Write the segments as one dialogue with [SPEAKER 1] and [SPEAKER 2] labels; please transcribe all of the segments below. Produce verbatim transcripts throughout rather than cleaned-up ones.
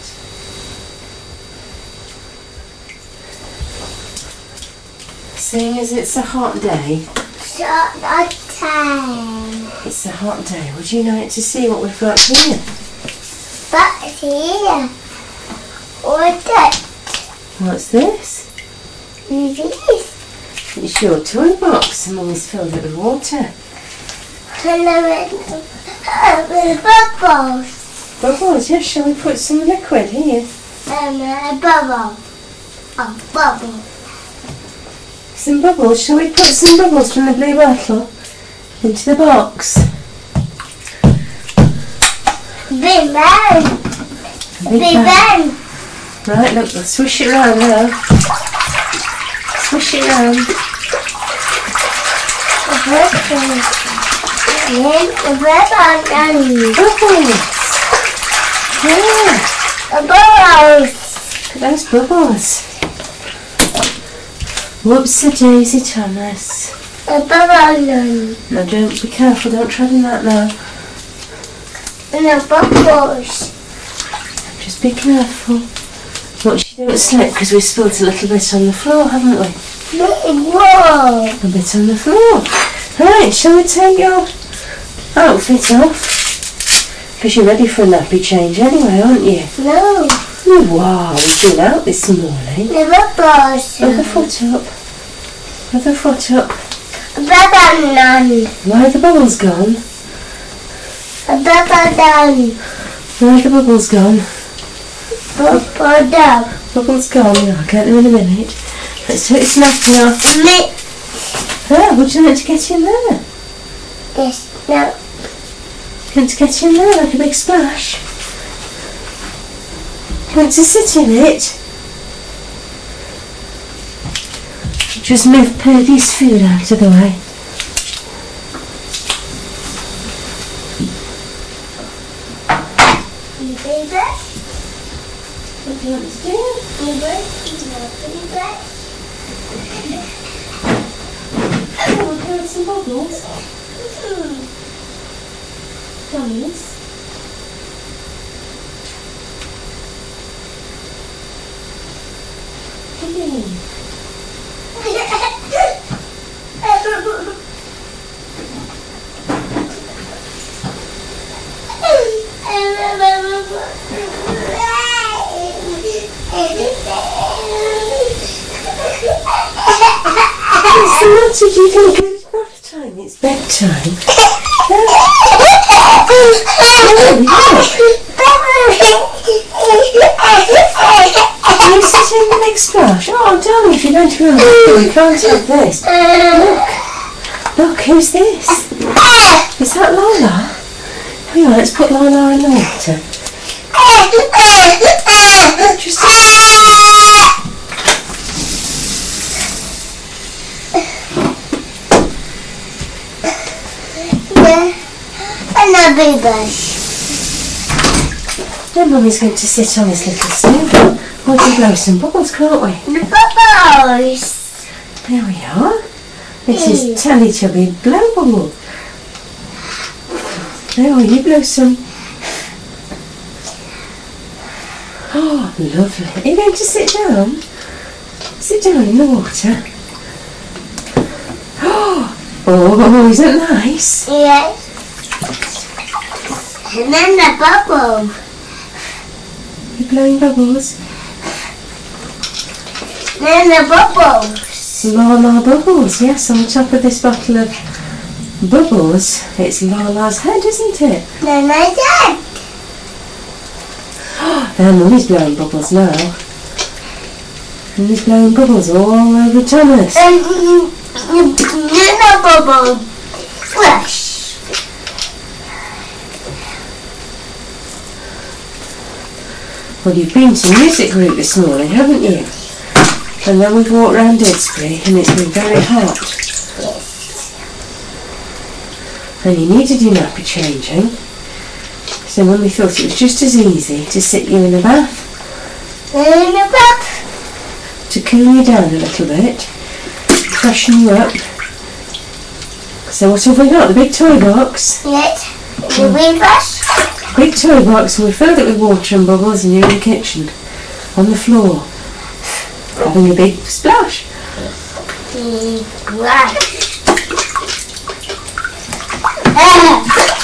[SPEAKER 1] Seeing as it's a hot day.
[SPEAKER 2] Shut the time.
[SPEAKER 1] It's a hot day. Would you like to see what we've got here?
[SPEAKER 2] But here. What's that?
[SPEAKER 1] What's this?
[SPEAKER 2] This.
[SPEAKER 1] It's your toy box, and Mummy's filled it with water.
[SPEAKER 2] Hello, with bubbles.
[SPEAKER 1] Bubbles, yes, shall we put some liquid here?
[SPEAKER 2] Um, a bubble. A bubble.
[SPEAKER 1] Some bubbles, shall we put some bubbles from the blue bottle into the box?
[SPEAKER 2] Big bang.
[SPEAKER 1] Big
[SPEAKER 2] Big
[SPEAKER 1] bang.
[SPEAKER 2] bang.
[SPEAKER 1] Right, look, we'll swish it round now. Swish it round.
[SPEAKER 2] Then the bubble done.
[SPEAKER 1] Bubbles! Yeah,
[SPEAKER 2] The bubbles.
[SPEAKER 1] look at those bubbles. Whoops-a-daisy, Thomas.
[SPEAKER 2] The bubble done.
[SPEAKER 1] Now don't, be careful, don't tread in that now.
[SPEAKER 2] And the bubbles.
[SPEAKER 1] Just be careful. Watch you don't slip, because we spilled a little bit on the floor, haven't we?
[SPEAKER 2] Whoa.
[SPEAKER 1] A bit on the floor. Right, shall we take your outfit off? Because you're ready for a nappy change anyway, aren't you?
[SPEAKER 2] No.
[SPEAKER 1] Oh, wow, we've been out this morning.
[SPEAKER 2] The bubbles.
[SPEAKER 1] Other foot up. Other foot up.
[SPEAKER 2] The bubble done.
[SPEAKER 1] Why are the bubbles gone?
[SPEAKER 2] The bubble done.
[SPEAKER 1] Why are the bubbles gone?
[SPEAKER 2] Bubble done.
[SPEAKER 1] Bubbles gone. I'll get them in a minute. Let's take this nappy off.
[SPEAKER 2] Me.
[SPEAKER 1] Ah, would you like to get in there?
[SPEAKER 2] Yes. No.
[SPEAKER 1] Want to get in there like a big splash? Want to sit in it? Just move Purdy's food out of the way.
[SPEAKER 2] You baby?
[SPEAKER 1] What do you want to do?
[SPEAKER 2] You baby? You baby?
[SPEAKER 1] Oh, we'll put some bubbles. Thomas. Come in. What's the matter? Do you think it's bath time? It's bedtime. Are you sitting in the big splash? Oh, darling, if you're going to be on the floor, we can't have this. Look. Look, who's this? Is that Lola? Oh, yeah, let's put Lola in the water. Just...
[SPEAKER 2] Another baby.
[SPEAKER 1] Then Mummy's going to sit on this little stool. We'll just blow some bubbles, can't we?
[SPEAKER 2] The bubbles.
[SPEAKER 1] There we are. This is Teletubby Blow Bubble. There we are, you blow some. Oh, lovely. Are you going to sit down? Sit down in the water. Oh, isn't that nice?
[SPEAKER 2] Yes. And then the bubble.
[SPEAKER 1] You're blowing bubbles.
[SPEAKER 2] Then the bubbles.
[SPEAKER 1] Lala Bubbles, yes, on top of this bottle of bubbles. It's Lala's head, isn't it?
[SPEAKER 2] Then my dad.
[SPEAKER 1] There, Mummy's blowing bubbles now. Mummy's blowing bubbles all over Thomas.
[SPEAKER 2] And then the bubble. Flash.
[SPEAKER 1] Well, you've been to music group this morning, haven't you? And then we've walked round Didsbury and it's been very hot.
[SPEAKER 2] Yes.
[SPEAKER 1] And you needed your nappy changing. So Mummy thought it was just as easy to sit you in a bath.
[SPEAKER 2] In the bath.
[SPEAKER 1] To cool you down a little bit. Freshen you up. So what have we got? The big toy box?
[SPEAKER 2] Yes. The big brush.
[SPEAKER 1] big toy box and we filled it with water and bubbles, and you're in the kitchen, on the floor, having a big splash.
[SPEAKER 2] Big splash. Uh,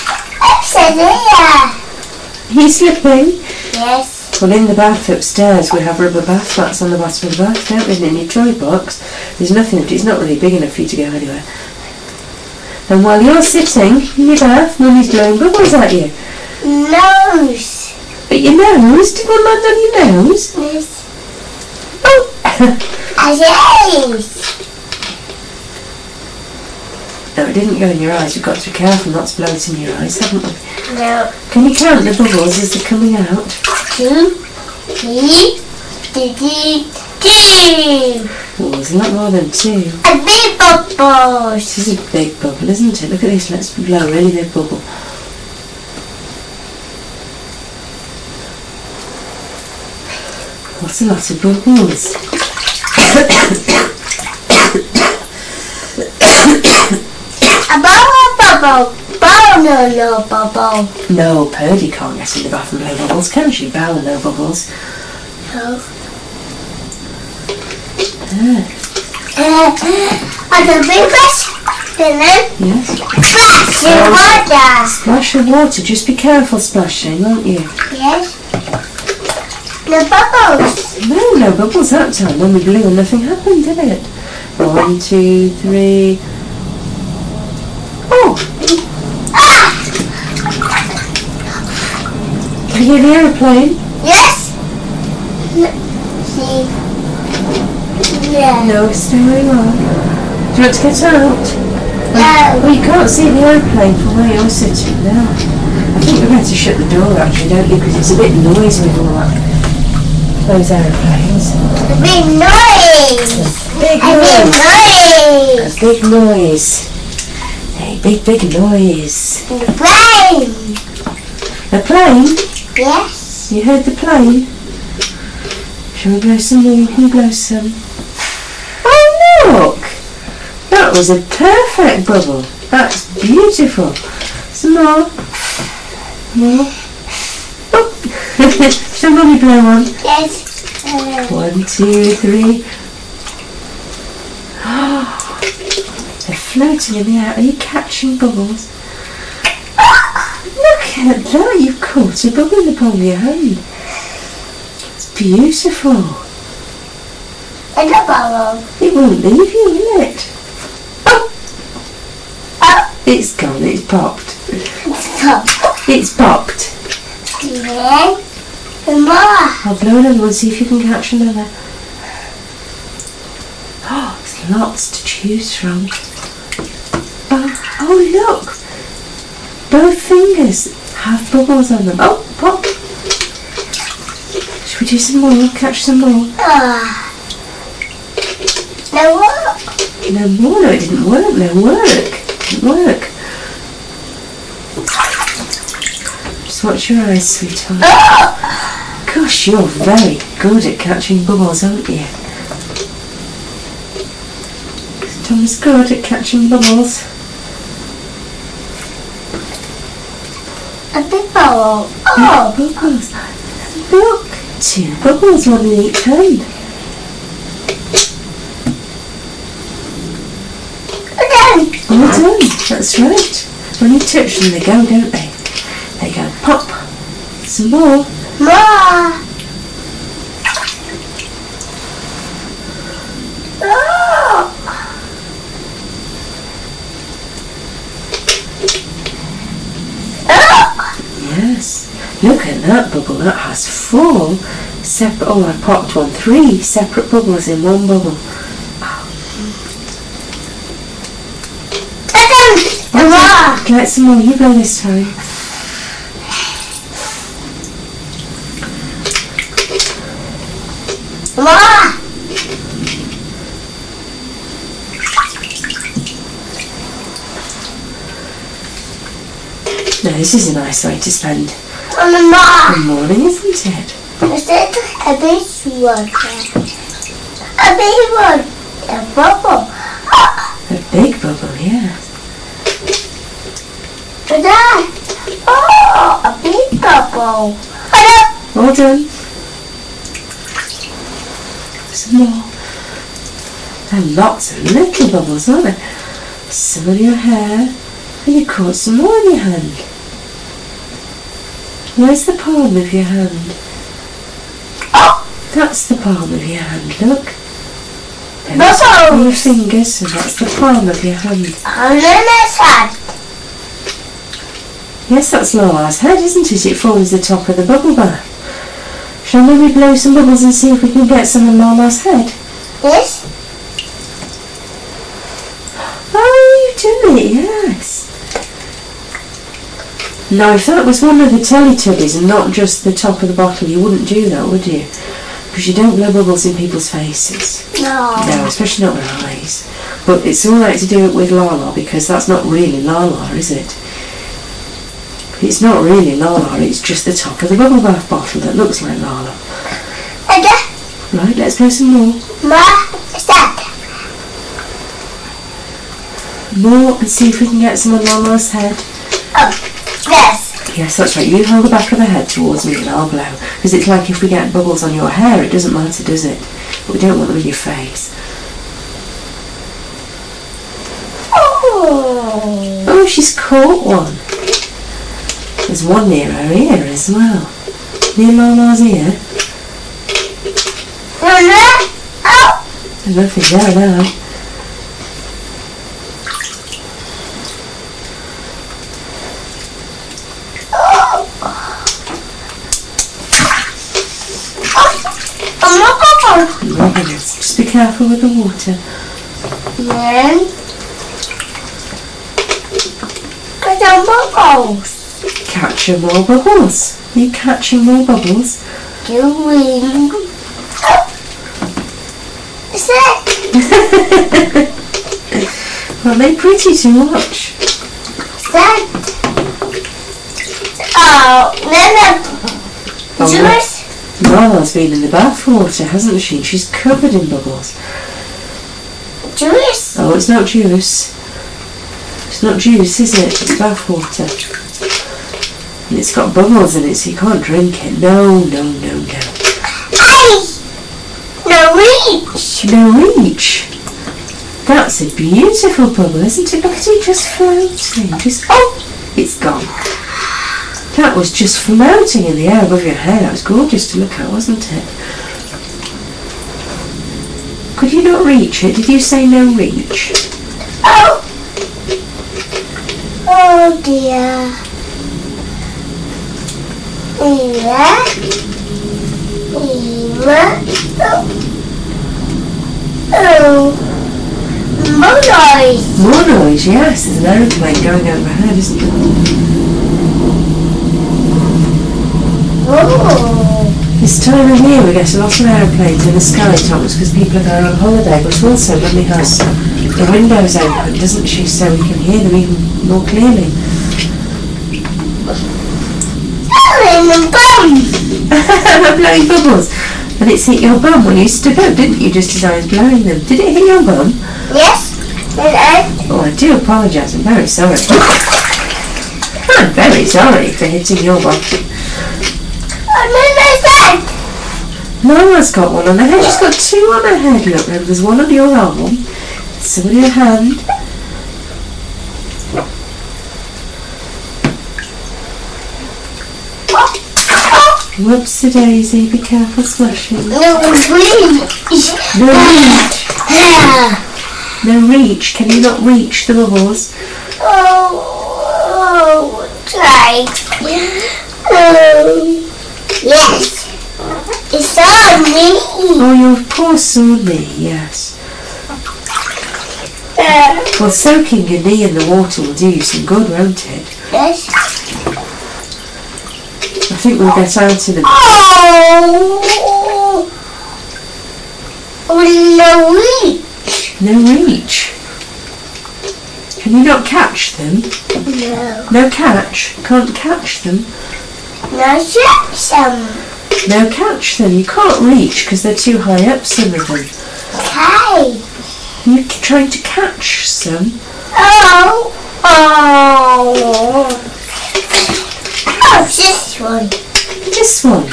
[SPEAKER 2] Are
[SPEAKER 1] you slipping?
[SPEAKER 2] Yes.
[SPEAKER 1] Well, in the bath upstairs we have rubber bath mats on the bottom of the bath, don't we? And in your toy box there's nothing, it's not really big enough for you to go anywhere. And while you're sitting in your bath, Mummy's blowing bubbles at you.
[SPEAKER 2] Nose.
[SPEAKER 1] But your nose? Did one land on your nose?
[SPEAKER 2] Yes.
[SPEAKER 1] Oh!
[SPEAKER 2] Yes.
[SPEAKER 1] No, it didn't go in your eyes. We've got to be careful not to blow it in your eyes, haven't we?
[SPEAKER 2] No.
[SPEAKER 1] Can you count the bubbles as they're coming out?
[SPEAKER 2] Two, three, three, two.
[SPEAKER 1] Oh, there's a lot more than two.
[SPEAKER 2] A big bubble.
[SPEAKER 1] This is a big bubble, isn't it? Look at this. Let's blow a really big bubble. What's a lot of bubbles?
[SPEAKER 2] A bubble bubble. Bubble no no bubble.
[SPEAKER 1] No, Purdy can't get in the bath and blow bubbles, can she? Bella no bubbles.
[SPEAKER 2] No.
[SPEAKER 1] Ah.
[SPEAKER 2] Uh, and a big brush. And then
[SPEAKER 1] Yes.
[SPEAKER 2] splash in water.
[SPEAKER 1] Splash of water. Just be careful splashing, won't you?
[SPEAKER 2] Yes. No bubbles.
[SPEAKER 1] No, no bubbles that time. When we blew and nothing happened, did it? One, two, three. Oh!
[SPEAKER 2] Ah!
[SPEAKER 1] Can you hear the aeroplane?
[SPEAKER 2] Yes. See. Yeah.
[SPEAKER 1] No, stay where you are. Do you want to get out?
[SPEAKER 2] No.
[SPEAKER 1] Well, you can't see the aeroplane from where you're sitting now. I think we better shut the door actually, don't you? Because it's a bit noisy with all that. Those aeroplanes.
[SPEAKER 2] A big noise.
[SPEAKER 1] Big
[SPEAKER 2] A big
[SPEAKER 1] noise.
[SPEAKER 2] noise.
[SPEAKER 1] A big noise. Hey, big, big noise.
[SPEAKER 2] The plane.
[SPEAKER 1] A plane?
[SPEAKER 2] Yes.
[SPEAKER 1] You heard the plane? Shall we blow some more? Can you blow some? Oh, look! That was a perfect bubble. That's beautiful. Some more. More. Oh! Shall Mummy blow one?
[SPEAKER 2] Yes. Uh,
[SPEAKER 1] One, two, three. They're floating in the air. Are you catching bubbles? Look at that. You've caught a bubble in the palm of your hand. It's beautiful.
[SPEAKER 2] and a bubble.
[SPEAKER 1] It won't leave you, will it? Oh!
[SPEAKER 2] Oh.
[SPEAKER 1] It's gone. It's popped.
[SPEAKER 2] Stop.
[SPEAKER 1] It's popped.
[SPEAKER 2] Then, some more.
[SPEAKER 1] I'll blow another one, see if you can catch another. Oh, there's lots to choose from. Oh, oh look! Both fingers have bubbles on them. Oh, pop! Should we do some more? Catch some more?
[SPEAKER 2] Ah. No more.
[SPEAKER 1] No more? No, it didn't work. No work. It didn't work. Just watch your eyes, sweetheart.
[SPEAKER 2] Oh.
[SPEAKER 1] Gosh, you're very good at catching bubbles, aren't you? Tom's good at catching bubbles.
[SPEAKER 2] A big bubble. Oh.
[SPEAKER 1] Bubbles. Look, two bubbles, one in each hand.
[SPEAKER 2] Done.
[SPEAKER 1] All done. That's right. When you touch them, they go, don't they? They go pop. Some more.
[SPEAKER 2] More. Oh. Oh.
[SPEAKER 1] Yes. Look at that bubble. That has four separate. Oh, I popped one. Three separate bubbles in one bubble.
[SPEAKER 2] Done. More.
[SPEAKER 1] Get some more. You blow this time.
[SPEAKER 2] More.
[SPEAKER 1] No, this is a nice way to spend
[SPEAKER 2] And more.
[SPEAKER 1] the morning, isn't it?
[SPEAKER 2] Is it a big one? A big one. A bubble. Oh.
[SPEAKER 1] A big bubble, yeah.
[SPEAKER 2] Done. Oh, a big bubble. bubble. Hello.
[SPEAKER 1] All done. Some more. There are lots of little bubbles, aren't there? Some on your hair, and you caught some more in your hand. Where's the palm of your hand?
[SPEAKER 2] Oh,
[SPEAKER 1] That's the palm of your hand, look. There's
[SPEAKER 2] bubbles.
[SPEAKER 1] your fingers, so that's the palm of your hand.
[SPEAKER 2] And then it's hand.
[SPEAKER 1] Yes, that's Lola's head, isn't it? It forms the top of the bubble bath. Shall we blow some bubbles and see if we can get some on Lola's head?
[SPEAKER 2] Yes.
[SPEAKER 1] Oh, you do it, yes. Now, if that was one of the Teletubbies and not just the top of the bottle, you wouldn't do that, would you? Because you don't blow bubbles in people's faces.
[SPEAKER 2] No.
[SPEAKER 1] No, especially not with eyes. But it's alright to do it with Lala, because that's not really Lala, is it? It's not really Lala, it's just the top of the bubble bath bottle that looks like Lala.
[SPEAKER 2] Okay.
[SPEAKER 1] Right, let's go some more.
[SPEAKER 2] Ma, what's that?
[SPEAKER 1] More, and see if we can get some on Lala's head.
[SPEAKER 2] Oh, yes.
[SPEAKER 1] Yes, that's right. You hold the back of the head towards me and I'll blow. Because it's like if we get bubbles on your hair, it doesn't matter, does it? But we don't want them in your face.
[SPEAKER 2] Oh.
[SPEAKER 1] Oh, she's caught one. There's one near her ear as well. Near Lala's ear.
[SPEAKER 2] No, no. Oh.
[SPEAKER 1] There's nothing there now. Yes. Just be careful with the water.
[SPEAKER 2] Then get some bubbles.
[SPEAKER 1] Catch more bubbles. Are you catching more bubbles?
[SPEAKER 2] Doing. Is that?
[SPEAKER 1] Aren't they pretty to watch?
[SPEAKER 2] Is that? Oh, then
[SPEAKER 1] Oh,
[SPEAKER 2] the juice.
[SPEAKER 1] Lala's been in the bath water, hasn't she? She's covered in bubbles.
[SPEAKER 2] Juice.
[SPEAKER 1] Oh, it's not juice. It's not juice, is it? It's bath water. And it's got bubbles in it, so you can't drink it. No, no, no, no.
[SPEAKER 2] Hey! No reach.
[SPEAKER 1] No reach. That's a beautiful bubble, isn't it? Look at it just floating. Just, oh, it's gone. That was just floating in the air above your head. That was gorgeous to look at, wasn't it? Could you not reach it? Did you say no reach?
[SPEAKER 2] Oh. Oh dear. Eva. Eva. Oh. Oh. More noise.
[SPEAKER 1] More noise, yes. There's an aeroplane going overhead, isn't there?
[SPEAKER 2] Oh.
[SPEAKER 1] This time of year we get a lot of aeroplanes in the sky, Thomas, because people are going on holiday, but also Mummy has the windows open, doesn't she, so we can hear them even more clearly.
[SPEAKER 2] Oh, in the bum.
[SPEAKER 1] I'm blowing bubbles. And it's hit your bum when you stood up, didn't you, just as I was blowing them? Did it hit your bum?
[SPEAKER 2] Yes. And I.
[SPEAKER 1] Oh, I do apologise, I'm very sorry. I'm very sorry for hitting your bum.
[SPEAKER 2] Oh, no, no, that.
[SPEAKER 1] Lala's got one on her head. She's got two on her head. Look, there's one on your arm, some on your hand. Whoopsie daisy, be careful splashing.
[SPEAKER 2] No reach.
[SPEAKER 1] No reach. No reach. Can you not reach the bubbles?
[SPEAKER 2] Oh, oh, try. Oh, yes. It's on me.
[SPEAKER 1] Oh, your poor sore knee, yes.
[SPEAKER 2] Uh,
[SPEAKER 1] Well, soaking your knee in the water will do you some good, won't it?
[SPEAKER 2] yes.
[SPEAKER 1] I think we'll get out of them.
[SPEAKER 2] Oh, oh, no reach.
[SPEAKER 1] No reach. Can you not catch them?
[SPEAKER 2] No.
[SPEAKER 1] No catch. Can't catch them.
[SPEAKER 2] No Jackson.
[SPEAKER 1] No catch them. You can't reach because they're too high up, some of them.
[SPEAKER 2] Okay.
[SPEAKER 1] You're trying to catch some.
[SPEAKER 2] Oh, oh. Oh, this one.
[SPEAKER 1] This one.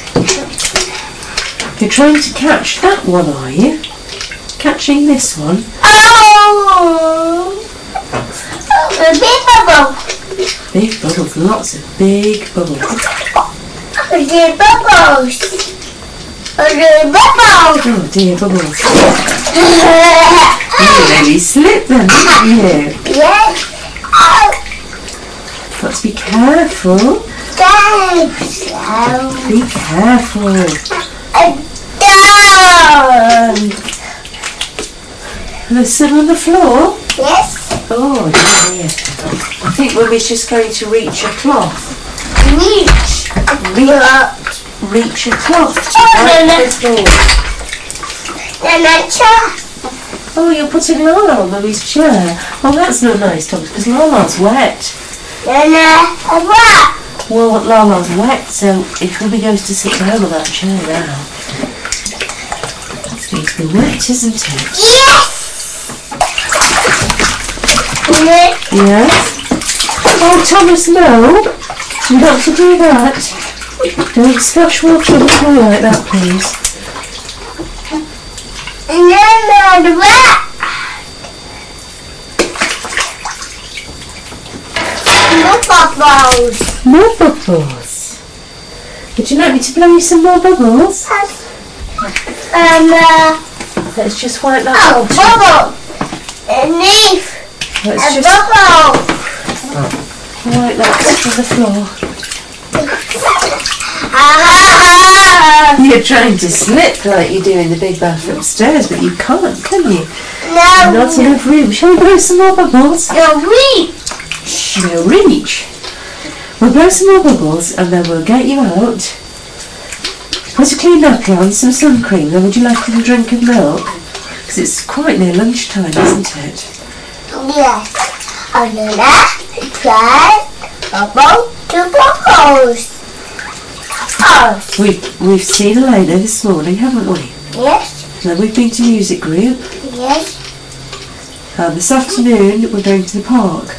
[SPEAKER 1] You're trying to catch that one, are you? Catching this one?
[SPEAKER 2] Oh! A big bubble.
[SPEAKER 1] Big bubbles, lots of big bubbles.
[SPEAKER 2] Big bubbles. Big bubbles.
[SPEAKER 1] Oh dear, bubbles. You nearly slipped them, didn't you?
[SPEAKER 2] Yes. Oh.
[SPEAKER 1] Got to be careful.
[SPEAKER 2] Down.
[SPEAKER 1] Be careful.
[SPEAKER 2] Down.
[SPEAKER 1] There's some on the floor.
[SPEAKER 2] Yes.
[SPEAKER 1] Oh dear. I think Mummy's just going to reach a cloth.
[SPEAKER 2] Reach.
[SPEAKER 1] Reach, reach a cloth to
[SPEAKER 2] Oh,
[SPEAKER 1] wipe
[SPEAKER 2] no,
[SPEAKER 1] the
[SPEAKER 2] no.
[SPEAKER 1] floor.
[SPEAKER 2] And I try.
[SPEAKER 1] Oh, you're putting Lala on Mummy's chair. Oh, that's not nice, Thomas, because Lala's wet.
[SPEAKER 2] And I what?
[SPEAKER 1] Well, Lala's wet, so if Mummy goes to sit down on that chair now, it's going to be wet, isn't it?
[SPEAKER 2] Yes.
[SPEAKER 1] Yes. Oh, Thomas, no. Not to do that. Don't splash water on the floor like that, please.
[SPEAKER 2] And then the what? More bubbles.
[SPEAKER 1] More bubbles. Would you like me to blow you some more bubbles?
[SPEAKER 2] Um, uh,
[SPEAKER 1] Let's just wipe that
[SPEAKER 2] oh,
[SPEAKER 1] water.
[SPEAKER 2] bubble. A leaf.
[SPEAKER 1] Let's
[SPEAKER 2] A
[SPEAKER 1] just
[SPEAKER 2] bubble.
[SPEAKER 1] wipe that off the floor.
[SPEAKER 2] Ah,
[SPEAKER 1] You're trying to slip like you do in the big bath upstairs, but you can't, can you?
[SPEAKER 2] no.
[SPEAKER 1] Not enough room. Shall we blow some more bubbles?
[SPEAKER 2] No reach.
[SPEAKER 1] No reach. We'll blow some more bubbles and then we'll get you out. Put a clean nappy on, some sun cream, then would you like a little drink of milk? Because it's quite near lunchtime, isn't it?
[SPEAKER 2] Yes. And then I try bubble to bubbles. Oh,
[SPEAKER 1] We've, we've seen Elena this morning, haven't we?
[SPEAKER 2] yes.
[SPEAKER 1] And then we've been to music group.
[SPEAKER 2] Yes.
[SPEAKER 1] And this afternoon we're going to the park.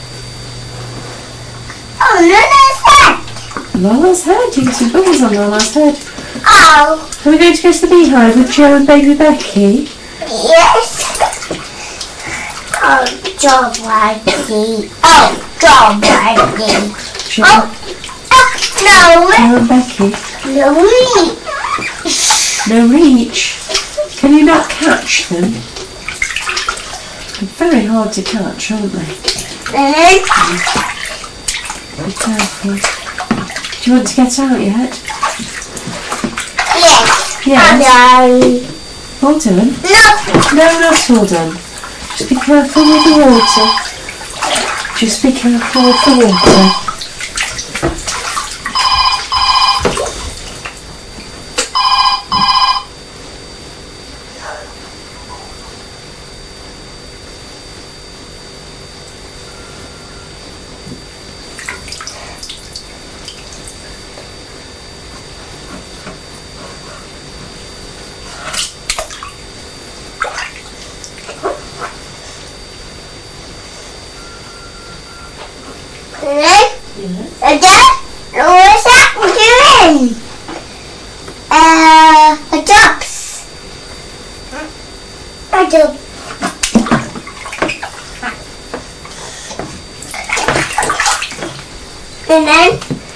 [SPEAKER 2] Oh, Luna's head.
[SPEAKER 1] Lala's head, you can see bubbles on Lala's head.
[SPEAKER 2] Oh,
[SPEAKER 1] Are we going to go to the beehive with Joe and baby Becky?
[SPEAKER 2] yes. Oh, John Whitey. Oh, John Whitey.
[SPEAKER 1] Joe,
[SPEAKER 2] Oh, oh, no.
[SPEAKER 1] Joe and Becky.
[SPEAKER 2] No reach.
[SPEAKER 1] No reach. Can you not catch them? They're very hard to catch, aren't they?
[SPEAKER 2] And then,
[SPEAKER 1] Be careful. Do you want to get out yet?
[SPEAKER 2] yes.
[SPEAKER 1] Yes.
[SPEAKER 2] And I,
[SPEAKER 1] All done?
[SPEAKER 2] no.
[SPEAKER 1] No, not all done. Just be careful with the water. Just be careful with the water.
[SPEAKER 2] And then,
[SPEAKER 1] Yes.
[SPEAKER 2] and then, what's that doing? Uh, a drops. I do. And then,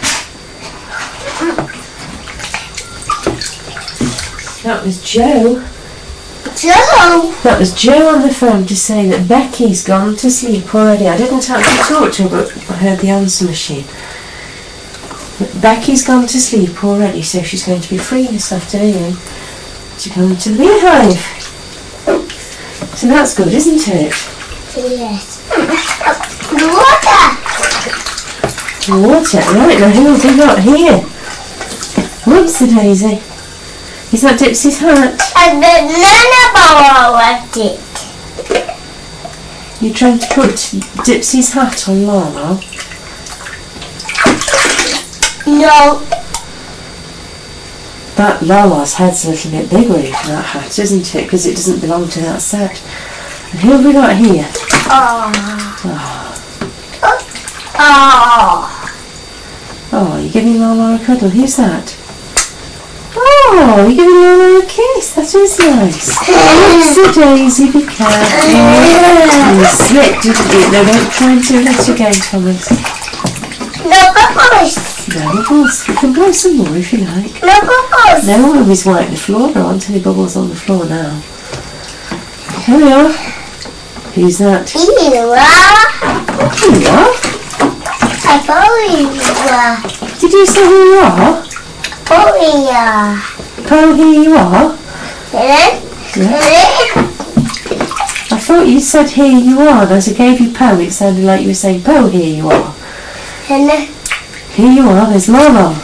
[SPEAKER 1] That was Joe.
[SPEAKER 2] Joe.
[SPEAKER 1] That was Joe on the phone to say that Becky's gone to sleep already. I didn't actually talk to her, but I heard the answer machine. But Becky's gone to sleep already, so she's going to be free this afternoon to come to the beehive. So that's good, isn't it?
[SPEAKER 2] Yes. The water.
[SPEAKER 1] Water, right, now who have we got here? Whoopsie daisy. Is that Dipsy's hat?
[SPEAKER 2] And the banana ball left it.
[SPEAKER 1] You're trying to put Dipsy's hat on Lala?
[SPEAKER 2] No.
[SPEAKER 1] That Lala's head's a little bit bigger in that hat, isn't it? Because it doesn't belong to that set. And who have we got here?
[SPEAKER 2] Oh.
[SPEAKER 1] Oh,
[SPEAKER 2] Oh.
[SPEAKER 1] Oh, you're giving Lala a cuddle. Who's that? Oh, you're giving Lala a kiss. That is nice. Whoopsie daisy, be careful. You slipped, didn't you? No, don't try and do that again, Thomas.
[SPEAKER 2] No bubbles.
[SPEAKER 1] No bubbles. You can blow some more if you like.
[SPEAKER 2] No bubbles.
[SPEAKER 1] No, I always wipe the floor. There aren't any bubbles on the floor now. Here we are. Who's that?
[SPEAKER 2] Here you are.
[SPEAKER 1] Here you are.
[SPEAKER 2] I follow you.
[SPEAKER 1] Did you say who you are?
[SPEAKER 2] Follow you.
[SPEAKER 1] Oh, here you are.
[SPEAKER 2] Then,
[SPEAKER 1] Yeah. I thought you said here you are, and as I gave you Po, it sounded like you were saying Po, here you are.
[SPEAKER 2] and then
[SPEAKER 1] Here you are, there's Lala.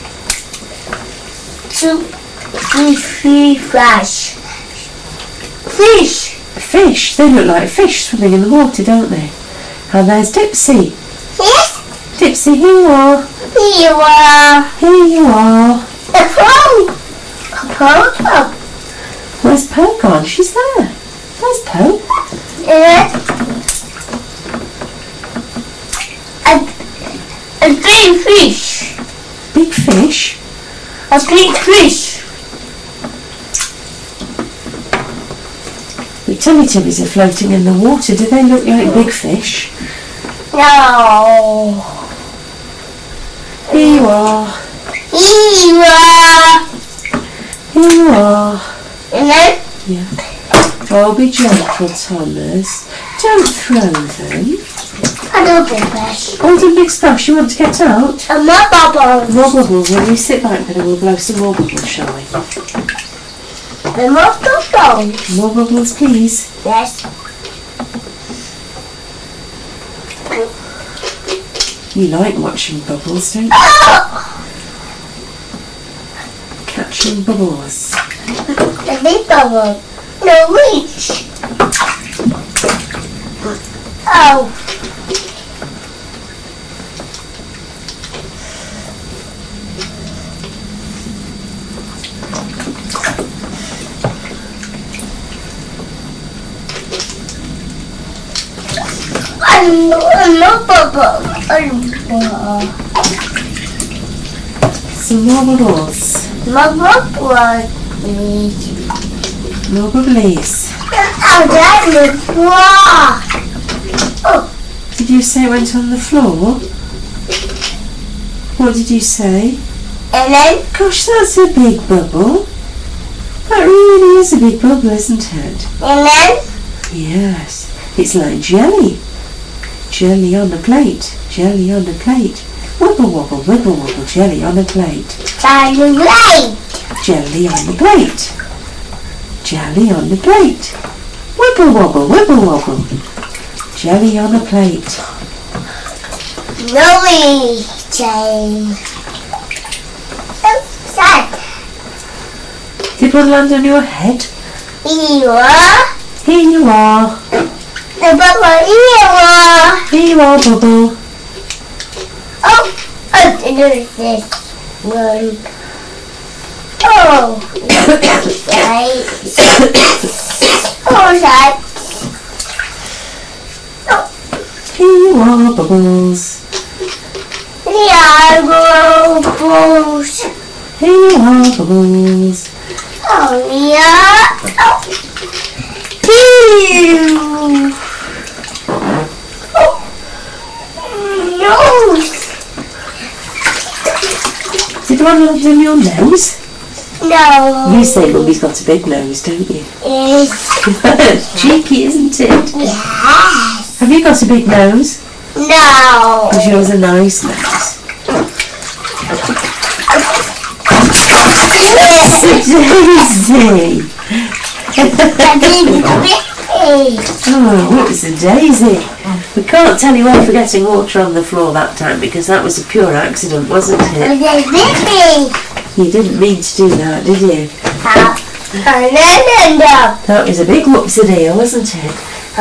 [SPEAKER 2] two, three, three, fish. Fish.
[SPEAKER 1] Fish, they look like fish swimming in the water, don't they? And there's Dipsy.
[SPEAKER 2] Yes.
[SPEAKER 1] Dipsy, here you are.
[SPEAKER 2] Here you are.
[SPEAKER 1] Here you are.
[SPEAKER 2] The phone. A phone.
[SPEAKER 1] Where's Po gone? She's there. There's Po.
[SPEAKER 2] And a, a big fish.
[SPEAKER 1] Big fish.
[SPEAKER 2] A big fish.
[SPEAKER 1] The Teletubbies are floating in the water. Do they look like big fish?
[SPEAKER 2] No.
[SPEAKER 1] Here you are.
[SPEAKER 2] Here you are.
[SPEAKER 1] Here you are.
[SPEAKER 2] And then
[SPEAKER 1] Yeah. Oh, be gentle, Thomas. Don't throw them.
[SPEAKER 2] a little fish.
[SPEAKER 1] Oh, the big splash. You want to get out?
[SPEAKER 2] A more bubbles.
[SPEAKER 1] More bubbles. Will you sit back then and we'll blow some more bubbles, shall we?
[SPEAKER 2] The more bubbles.
[SPEAKER 1] More bubbles, please.
[SPEAKER 2] Yes.
[SPEAKER 1] You like watching bubbles, don't you?
[SPEAKER 2] Oh!
[SPEAKER 1] Catching bubbles.
[SPEAKER 2] The big bubble. No reach. Oh. No bubble.
[SPEAKER 1] Some more bubbles.
[SPEAKER 2] My bubble.
[SPEAKER 1] More bubblies.
[SPEAKER 2] Oh, that is wow. Oh,
[SPEAKER 1] Did you say it went on the floor? What did you say?
[SPEAKER 2] and then
[SPEAKER 1] Gosh, that's a big bubble. That really is a big bubble, isn't it?
[SPEAKER 2] and then
[SPEAKER 1] Yes. It's like jelly. Jelly on a plate. Jelly on a plate. Wibble wobble, wibble wobble, jelly on a plate.
[SPEAKER 2] Charlie Light.
[SPEAKER 1] Jelly on the plate. Jelly on the plate. Wibble wobble, wibble wobble. Jelly on a plate.
[SPEAKER 2] Lily Jane. Oh, sad.
[SPEAKER 1] Did one land on your head?
[SPEAKER 2] Here you are.
[SPEAKER 1] Here you are.
[SPEAKER 2] The bubble. Here you are.
[SPEAKER 1] Here you are, Bubble.
[SPEAKER 2] Oh, oh, and there's this one. Oh, right. Oh, sad.
[SPEAKER 1] Here you are, Bubbles.
[SPEAKER 2] Here are bubbles.
[SPEAKER 1] Here you are, Bubbles.
[SPEAKER 2] Oh, yeah. Oh. Pew. Oh. Nose.
[SPEAKER 1] Did one land on your nose?
[SPEAKER 2] No.
[SPEAKER 1] You say Mummy's got a big nose, don't you?
[SPEAKER 2] Yes.
[SPEAKER 1] Cheeky, isn't it?
[SPEAKER 2] Yes.
[SPEAKER 1] Have you got a big nose?
[SPEAKER 2] No.
[SPEAKER 1] Is yours a nice nose? Daisy! Oh, what was a daisy? We can't tell you why for getting water on the floor that time because that was a pure accident, wasn't it? You didn't mean to do that, did you? That was a big whoopsie-deal, wasn't it?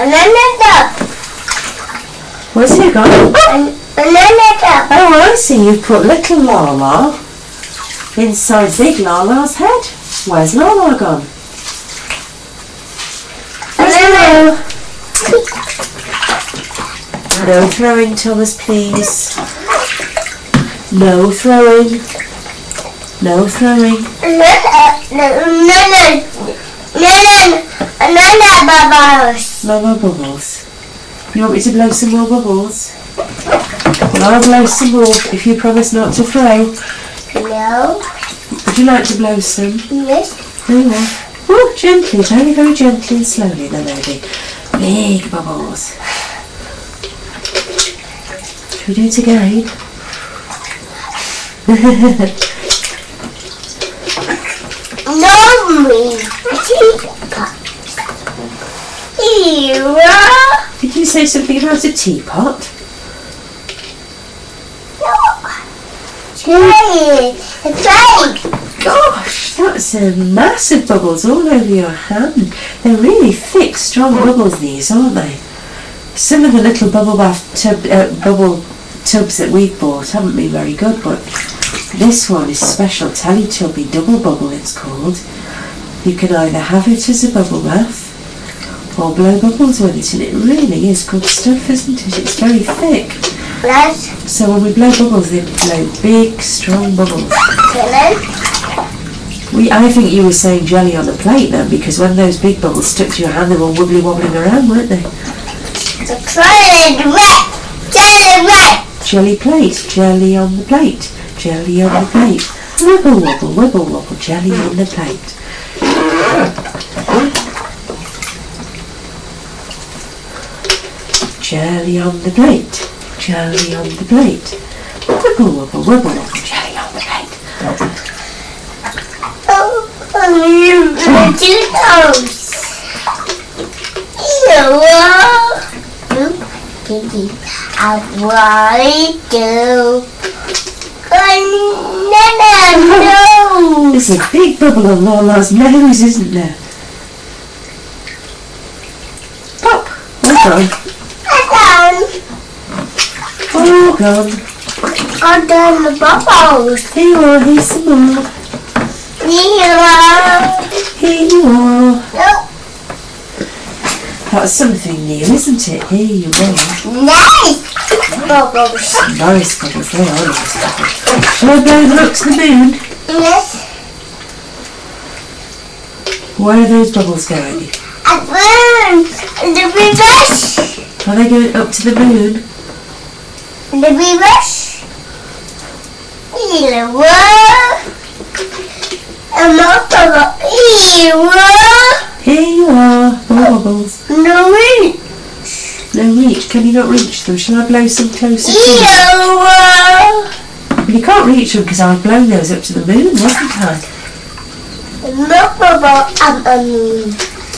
[SPEAKER 1] What's he got? Oh, I see, you've put little Lala inside big Lala's head. Where's Lala gone? Hello. No throwing, Thomas, please. No throwing. No throwing.
[SPEAKER 2] No, no, no, no, no, no, no, no, bubbles.
[SPEAKER 1] No more bubbles. You want me to blow some more bubbles? Well, I'll blow some more if you promise not to throw.
[SPEAKER 2] No.
[SPEAKER 1] Would you like to blow some?
[SPEAKER 2] Yes.
[SPEAKER 1] There you are. Oh, gently, very, very gently and slowly then, Odie. Big bubbles. Shall we do it again?
[SPEAKER 2] No, me. Teapot. Ew.
[SPEAKER 1] Did you say something about a teapot?
[SPEAKER 2] No. Try it. Try it.
[SPEAKER 1] Gosh, that's a massive bubbles all over your hand. They're really thick, strong bubbles, these, aren't they? Some of the little bubble bath tub, uh, bubble tubs that we've bought haven't been very good, but this one is special Teletubby double bubble, it's called. You can either have it as a bubble bath or blow bubbles with it, and it really is good stuff, isn't it? It's very thick.
[SPEAKER 2] Yes.
[SPEAKER 1] So when we blow bubbles, they blow big, strong bubbles. We, I think you were saying jelly on the plate then, because when those big bubbles stuck to your hand, they were wibbly wobbling around, weren't they?
[SPEAKER 2] Jelly wet. Jelly wet.
[SPEAKER 1] Jelly plate, jelly on the plate, jelly on the plate. Wibble wobble, wibble wobble, jelly on the plate. Jelly on the plate, jelly on the plate. Wibble wobble, wibble wobble, jelly on the plate.
[SPEAKER 2] Oh, oh, two toes. Ew. Kitty, I want to. Oh, no, no.
[SPEAKER 1] There's a big bubble on Lola's nose, isn't there? Pop! All gone. All gone.
[SPEAKER 2] I've done the bubbles.
[SPEAKER 1] Here you are, here's some more.
[SPEAKER 2] Yeah.
[SPEAKER 1] Here you are.
[SPEAKER 2] No.
[SPEAKER 1] That's something new, isn't it? Here you are.
[SPEAKER 2] Nice bubbles.
[SPEAKER 1] Nice bubbles, they are nice bubbles. Shall I blow them up to the moon?
[SPEAKER 2] Yes.
[SPEAKER 1] Where are those bubbles going?
[SPEAKER 2] I burn the reverse.
[SPEAKER 1] Are they going up to the moon?
[SPEAKER 2] The reverse. Ew. And more bubble. Ew.
[SPEAKER 1] Here you are, more bubbles.
[SPEAKER 2] No reach.
[SPEAKER 1] No reach, can you not reach them? Shall I blow some closer to you?
[SPEAKER 2] Ew.
[SPEAKER 1] Well, you can't reach them because I've blown those up to the moon, wasn't I?
[SPEAKER 2] More bubble up the moon.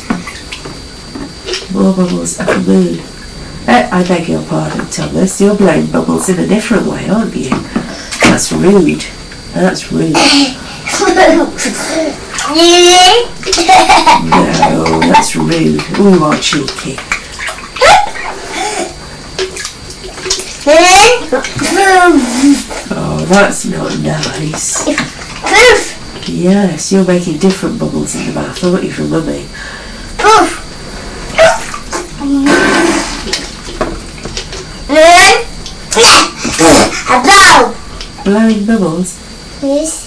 [SPEAKER 1] More bubbles up the moon. Uh, I beg your pardon, Thomas. You're blowing bubbles in a different way, aren't you? That's rude. That's rude. No, that's rude. Oh, you are cheeky. Oh, that's not nice. Yes, you're making different bubbles in the bath, aren't you, from Mummy? Blowing bubbles?
[SPEAKER 2] Yes.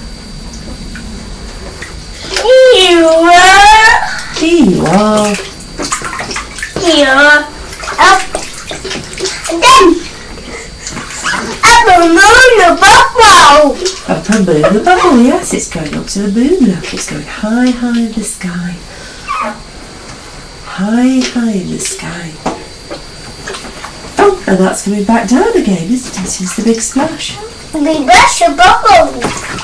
[SPEAKER 1] Here you are.
[SPEAKER 2] Here. Up. And then. Up a moon, a bubble.
[SPEAKER 1] Up a moon, a bubble, yes, it's going up to the moon, look. It's going high, high in the sky. High, high in the sky. Oh, and that's coming back down again, isn't it? Since the big splash.
[SPEAKER 2] We brush a bubble.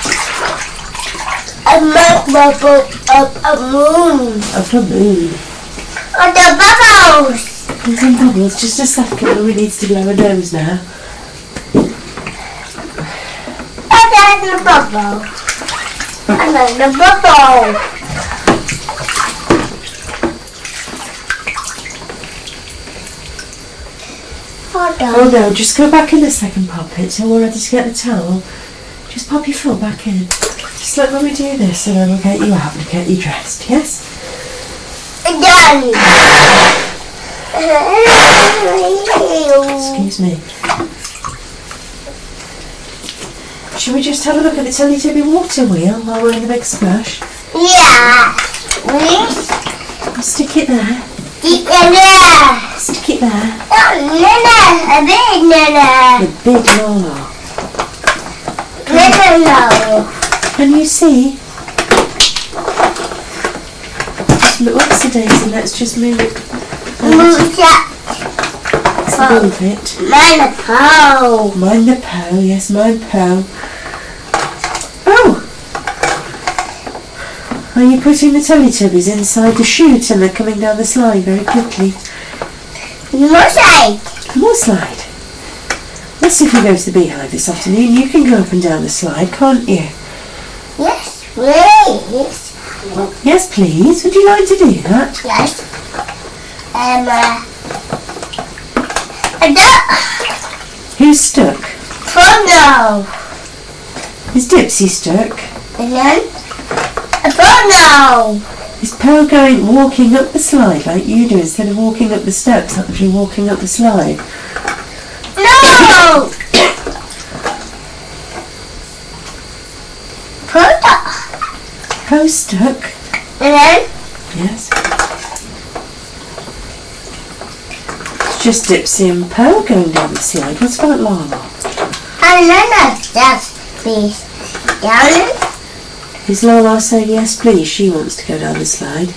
[SPEAKER 2] A moon bubble up a moon.
[SPEAKER 1] Up a moon.
[SPEAKER 2] On the bubbles.
[SPEAKER 1] There's some bubbles. Just a second, Mummy needs to blow her nose now.
[SPEAKER 2] Another bubble. Another bubble. Hold on.
[SPEAKER 1] Oh no, just go back in a second, Pop it, till we're ready to get the towel. Just pop your foot back in. Just let Mummy do this and then we'll get you out and get you dressed, yes?
[SPEAKER 2] Done.
[SPEAKER 1] Excuse me. Shall we just have a look at the Teletubby water wheel while we're in the big splash?
[SPEAKER 2] Yeah. Please.
[SPEAKER 1] I'll stick it there.
[SPEAKER 2] Stick it there.
[SPEAKER 1] Stick it there.
[SPEAKER 2] Oh, Nana. A big Nana.
[SPEAKER 1] The big Lola.
[SPEAKER 2] Nana, no.
[SPEAKER 1] Can you see? Just look, whoops, Daisy, let's just move it.
[SPEAKER 2] Move that.
[SPEAKER 1] Let's move it.
[SPEAKER 2] Mind the pole.
[SPEAKER 1] Mind the pole, yes, mind pole. Oh! Are you putting the Teletubbies inside the chute and they're coming down the slide very quickly?
[SPEAKER 2] More slide.
[SPEAKER 1] More slide. Let's see if we go to the beehive this afternoon. You can go up and down the slide, can't you?
[SPEAKER 2] Yes, please.
[SPEAKER 1] Yes, please. Would you like to do that?
[SPEAKER 2] Yes. Um, uh, a duck.
[SPEAKER 1] Who's stuck?
[SPEAKER 2] Phono.
[SPEAKER 1] Is Dipsy stuck?
[SPEAKER 2] And then a phono.
[SPEAKER 1] Is Poe going walking up the slide like you do instead of walking up the steps, actually walking up the slide?
[SPEAKER 2] No. Phono.
[SPEAKER 1] Poe stuck?
[SPEAKER 2] And then
[SPEAKER 1] Yes. It's just Dipsy and Poe going down the slide. What about Lala?
[SPEAKER 2] and then a steps, please. Down.
[SPEAKER 1] Is Lala saying yes please? She wants to go down the slide.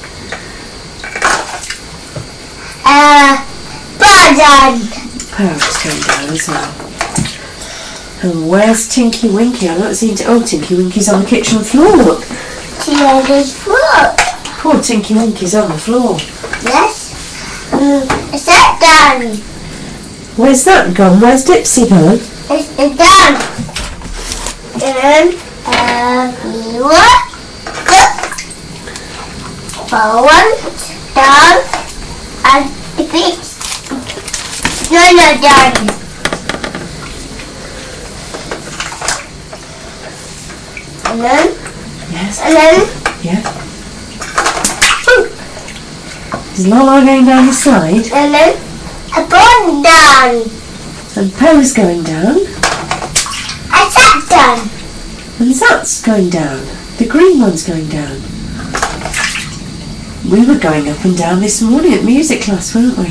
[SPEAKER 2] Uh, button.
[SPEAKER 1] Poe's going down as well. And where's Tinky Winky? I'm not seeing... T- oh, Tinky Winky's on the kitchen floor, look.
[SPEAKER 2] Tia's foot.
[SPEAKER 1] Poor Tinky Winky's on the floor.
[SPEAKER 2] Yes. Mm, is that done?
[SPEAKER 1] Where's that gone? Where's Dipsy gone?
[SPEAKER 2] It's, it's done. And uh, we were forward, down, and the feet. No, no, done. And then,
[SPEAKER 1] Yes.
[SPEAKER 2] and then,
[SPEAKER 1] Yeah. Is Lala going down the slide?
[SPEAKER 2] and then, a bone down.
[SPEAKER 1] And Poe's going down.
[SPEAKER 2] I sat down.
[SPEAKER 1] And Zat's going down. The green one's going down. We were going up and down this morning at music class, weren't we?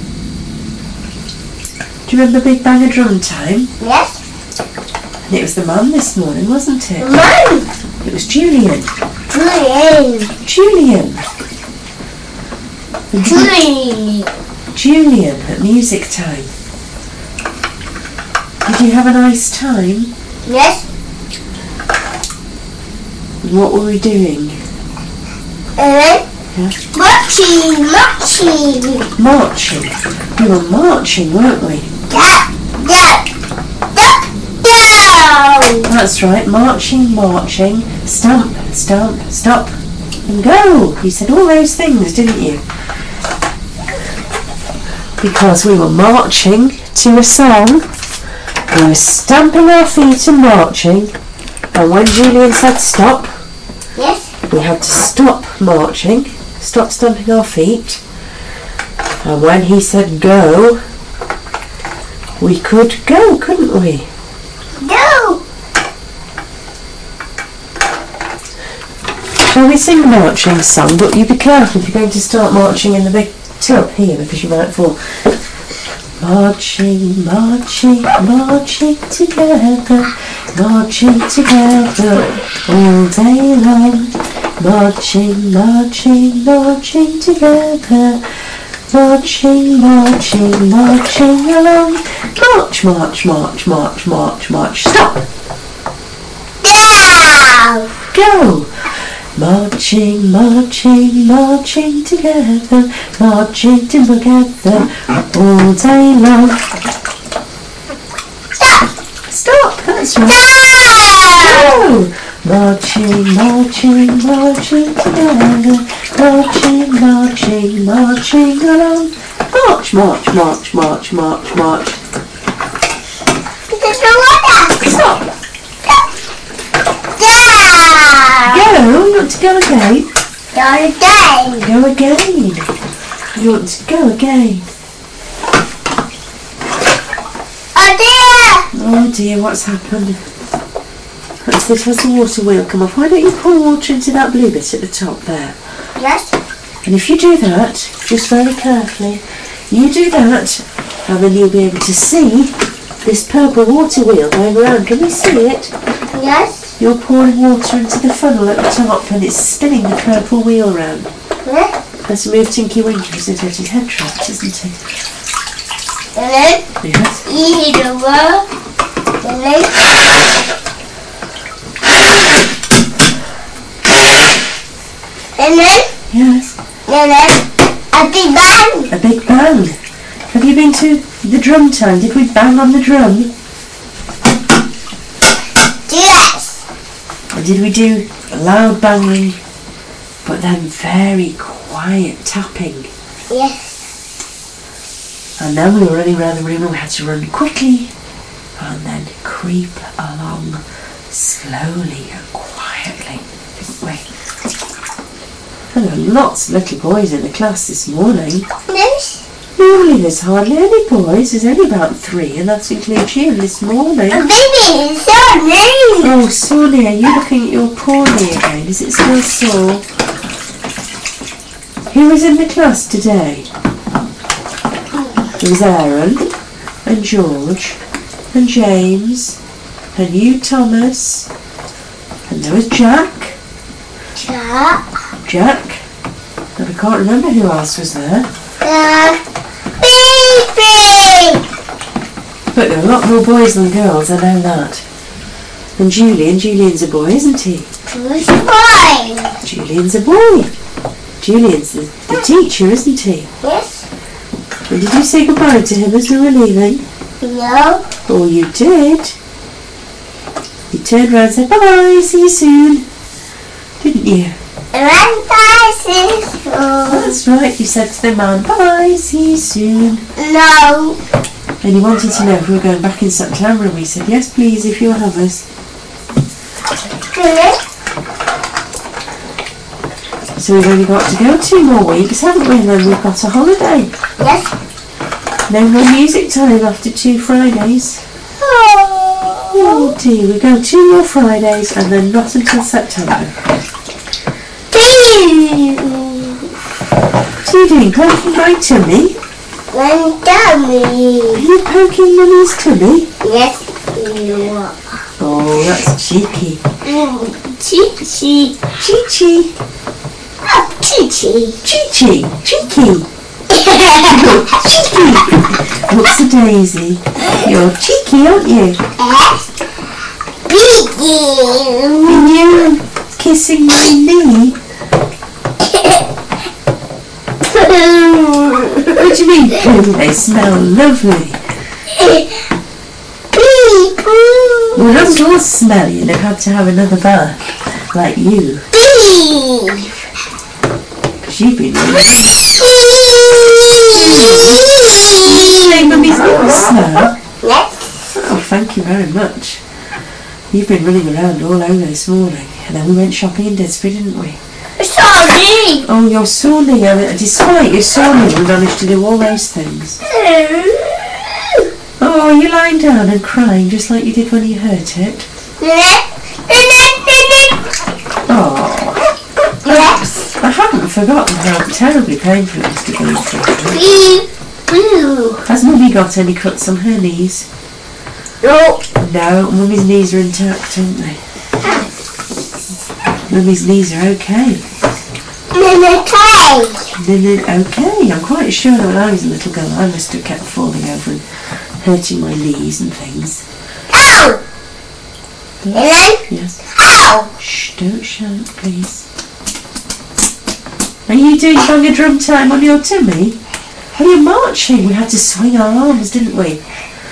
[SPEAKER 1] Do you remember Big Bang of Drum Time?
[SPEAKER 2] Yes.
[SPEAKER 1] And it was the mum this morning, wasn't it?
[SPEAKER 2] Mom.
[SPEAKER 1] It was Julian.
[SPEAKER 2] Julian.
[SPEAKER 1] Julian. And
[SPEAKER 2] Julian.
[SPEAKER 1] Julian at music time. Did you have a nice time?
[SPEAKER 2] Yes.
[SPEAKER 1] What were we doing?
[SPEAKER 2] And
[SPEAKER 1] Yeah.
[SPEAKER 2] marching, marching.
[SPEAKER 1] Marching. We were marching, weren't we?
[SPEAKER 2] Duck, duck, duck, down.
[SPEAKER 1] That's right, marching, marching, stamp, stamp, stop, and go. You said all those things, didn't you? Because we were marching to a song, we were stamping our feet and marching, and when Julian said stop,
[SPEAKER 2] Yes.
[SPEAKER 1] we had to stop marching, stop stamping our feet, and when he said go, we could go, couldn't we?
[SPEAKER 2] No.
[SPEAKER 1] Shall we sing a marching song? But you be careful if you're going to start marching in the big tub here because you might fall. Marching, marching, marching together, marching together all day long. Marching, marching, marching together, marching, marching, marching along. March, march, march, march, march, march. Stop!
[SPEAKER 2] Down.
[SPEAKER 1] Go! Marching, marching, marching together, marching together all day long.
[SPEAKER 2] Stop.
[SPEAKER 1] Stop! That's right.
[SPEAKER 2] Down.
[SPEAKER 1] Go! Marching, marching, marching together, marching, marching, marching along. March, march, march, march, march, march.
[SPEAKER 2] There's no water.
[SPEAKER 1] Stop!
[SPEAKER 2] Down.
[SPEAKER 1] Go! You want to go again?
[SPEAKER 2] Down again.
[SPEAKER 1] Go again. You want to go again?
[SPEAKER 2] Oh dear.
[SPEAKER 1] Oh dear, what's happened? that has the water wheel come off, why don't you pour water into that blue bit at the top there?
[SPEAKER 2] Yes.
[SPEAKER 1] And if you do that, just very carefully, you do that, and then you'll be able to see this purple water wheel going around. Can you see it?
[SPEAKER 2] Yes.
[SPEAKER 1] You're pouring water into the funnel at the top, and it's spinning the purple wheel round.
[SPEAKER 2] Yes.
[SPEAKER 1] Let's move Tinky Winky, because he's got his head trapped, isn't he?
[SPEAKER 2] And then
[SPEAKER 1] Yes.
[SPEAKER 2] you hit the wall. And then and then
[SPEAKER 1] Yes.
[SPEAKER 2] and then a big bang.
[SPEAKER 1] A big bang. Have you been to the drum time? Did we bang on the drum?
[SPEAKER 2] Yes.
[SPEAKER 1] Or did we do a loud banging, but then very quiet tapping?
[SPEAKER 2] Yes.
[SPEAKER 1] And then we were running around the room and we had to run quickly and then creep along slowly and quietly, didn't we? And there were lots of little boys in the class this morning.
[SPEAKER 2] Yes.
[SPEAKER 1] Normally there's hardly any boys, there's only about three, and that includes you this morning.
[SPEAKER 2] A baby is so neat.
[SPEAKER 1] Oh, Sonny, are you looking at your paw knee again? Is it still sore? Who was in the class today? There was Aaron, and George, and James, and you, Thomas, and there was Jack.
[SPEAKER 2] Jack.
[SPEAKER 1] Jack. And I can't remember who else was there.
[SPEAKER 2] The baby.
[SPEAKER 1] But there are a lot more boys than girls, I know that. And Julian, Julian's a boy, isn't he?
[SPEAKER 2] Who's the boy?
[SPEAKER 1] Julian's a boy. Julian's the, the teacher, isn't he?
[SPEAKER 2] Yes.
[SPEAKER 1] And did you say goodbye to him as we were leaving?
[SPEAKER 2] No.
[SPEAKER 1] Oh, you did. You turned round and said, bye-bye, see you soon. Didn't you?
[SPEAKER 2] And
[SPEAKER 1] That's right, you said to the man, bye, see you soon.
[SPEAKER 2] No.
[SPEAKER 1] And he wanted to know if we were going back in September, and we said, yes, please, if you'll have us.
[SPEAKER 2] Good.
[SPEAKER 1] So we've only got to go two more weeks, haven't we? And then we've got a holiday.
[SPEAKER 2] Yes.
[SPEAKER 1] No more music time after two Fridays.
[SPEAKER 2] Oh.
[SPEAKER 1] Oh dear, we go two more Fridays and then not until September. What are you doing? Poking my tummy?
[SPEAKER 2] My tummy.
[SPEAKER 1] Are you poking Mummy's tummy?
[SPEAKER 2] Yes, you are.
[SPEAKER 1] Oh, that's cheeky.
[SPEAKER 2] Chi-chi.
[SPEAKER 1] Chi-chi.
[SPEAKER 2] Oh, chi-chi.
[SPEAKER 1] Chi-chi. Cheeky. Cheeky. What's a daisy? You're cheeky, aren't you?
[SPEAKER 2] Yes. Piggy.
[SPEAKER 1] And you're kissing my knee. What do you mean, poo? They smell lovely.
[SPEAKER 2] Pee-poo.
[SPEAKER 1] Well, that's all smelly, and they've had to have another bath, like you.
[SPEAKER 2] Pee.
[SPEAKER 1] Because you've been really... Hey, Mummy's little snow.
[SPEAKER 2] Yes.
[SPEAKER 1] Oh, thank you very much. You've been running around all over this morning, and then we went shopping in Didsbury, didn't we?
[SPEAKER 2] Sorry.
[SPEAKER 1] Oh, you're sorely, I mean, despite your sorely, we managed to do all those things. Oh, you're lying down and crying just like you did when you hurt it. Oh,
[SPEAKER 2] Yes.
[SPEAKER 1] I haven't forgotten how terribly painful it was to go through.
[SPEAKER 2] Pee-poo.
[SPEAKER 1] Has Mummy got any cuts on her knees?
[SPEAKER 2] No.
[SPEAKER 1] No, Mummy's knees are intact, aren't they? Mummy's knees are okay.
[SPEAKER 2] Okay.
[SPEAKER 1] Then they're okay. I'm quite sure that when I was a little girl I must have kept falling over and hurting my knees and things.
[SPEAKER 2] Ow. Ellen.
[SPEAKER 1] Yes.
[SPEAKER 2] Ow.
[SPEAKER 1] Shh, don't shout, please. Are you doing bang a drum time on your tummy? Oh, you're marching. We had to swing our arms, didn't we?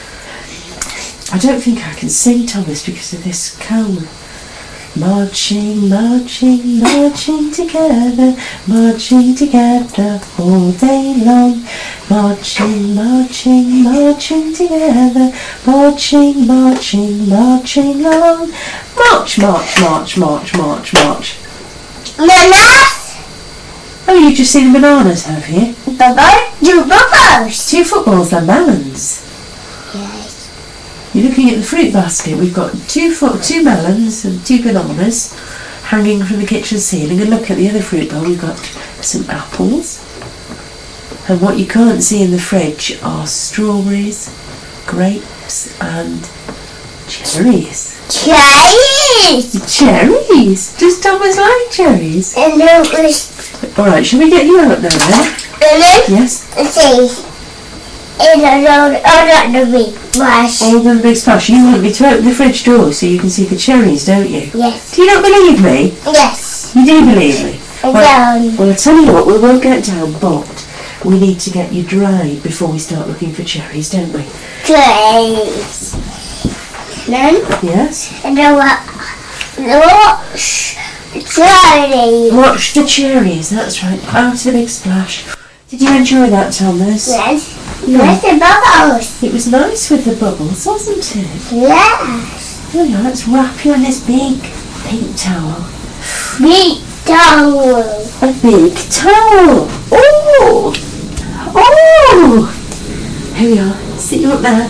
[SPEAKER 1] I don't think I can sing, Thomas, because of this cold. Marching, marching, marching together, marching together all day long. Marching, marching, marching together, marching, marching, marching on. March, march, march, march, march, march.
[SPEAKER 2] Bananas.
[SPEAKER 1] Oh, you've just seen bananas, have you?
[SPEAKER 2] Bubbles. Two bubbles.
[SPEAKER 1] Two footballs, they're melons.
[SPEAKER 2] Yes.
[SPEAKER 1] You're looking at the fruit basket. We've got two fo- two melons and two bananas hanging from the kitchen ceiling, and look at the other fruit bowl. We've got some apples, and what you can't see in the fridge are strawberries, grapes and cherries.
[SPEAKER 2] Cherries!
[SPEAKER 1] Cherries! Does Thomas like cherries?
[SPEAKER 2] And then was
[SPEAKER 1] Alright, shall we get you out now then? Yes?
[SPEAKER 2] see. And I don't oh not the big brush.
[SPEAKER 1] All the big splash. You want me to open the fridge door so you can see the cherries, don't you?
[SPEAKER 2] Yes.
[SPEAKER 1] Do you not believe me?
[SPEAKER 2] Yes.
[SPEAKER 1] You do believe me?
[SPEAKER 2] I
[SPEAKER 1] Well,
[SPEAKER 2] don't.
[SPEAKER 1] well, I'll tell you what, we won't get down, but we need to get you dry before we start looking for cherries, don't we?
[SPEAKER 2] Cherries. Then
[SPEAKER 1] Yes?
[SPEAKER 2] and then what watch cherries.
[SPEAKER 1] Watch the cherries, that's right. Out of the big splash. Did you enjoy that, Thomas?
[SPEAKER 2] Yes.
[SPEAKER 1] Yeah.
[SPEAKER 2] Where's the bubbles?
[SPEAKER 1] It was nice with the bubbles, wasn't it?
[SPEAKER 2] Yes.
[SPEAKER 1] Oh yeah, let's wrap you in this big pink towel.
[SPEAKER 2] Big towel.
[SPEAKER 1] A big towel. Oh! Oh! Here we are. Sit you up there.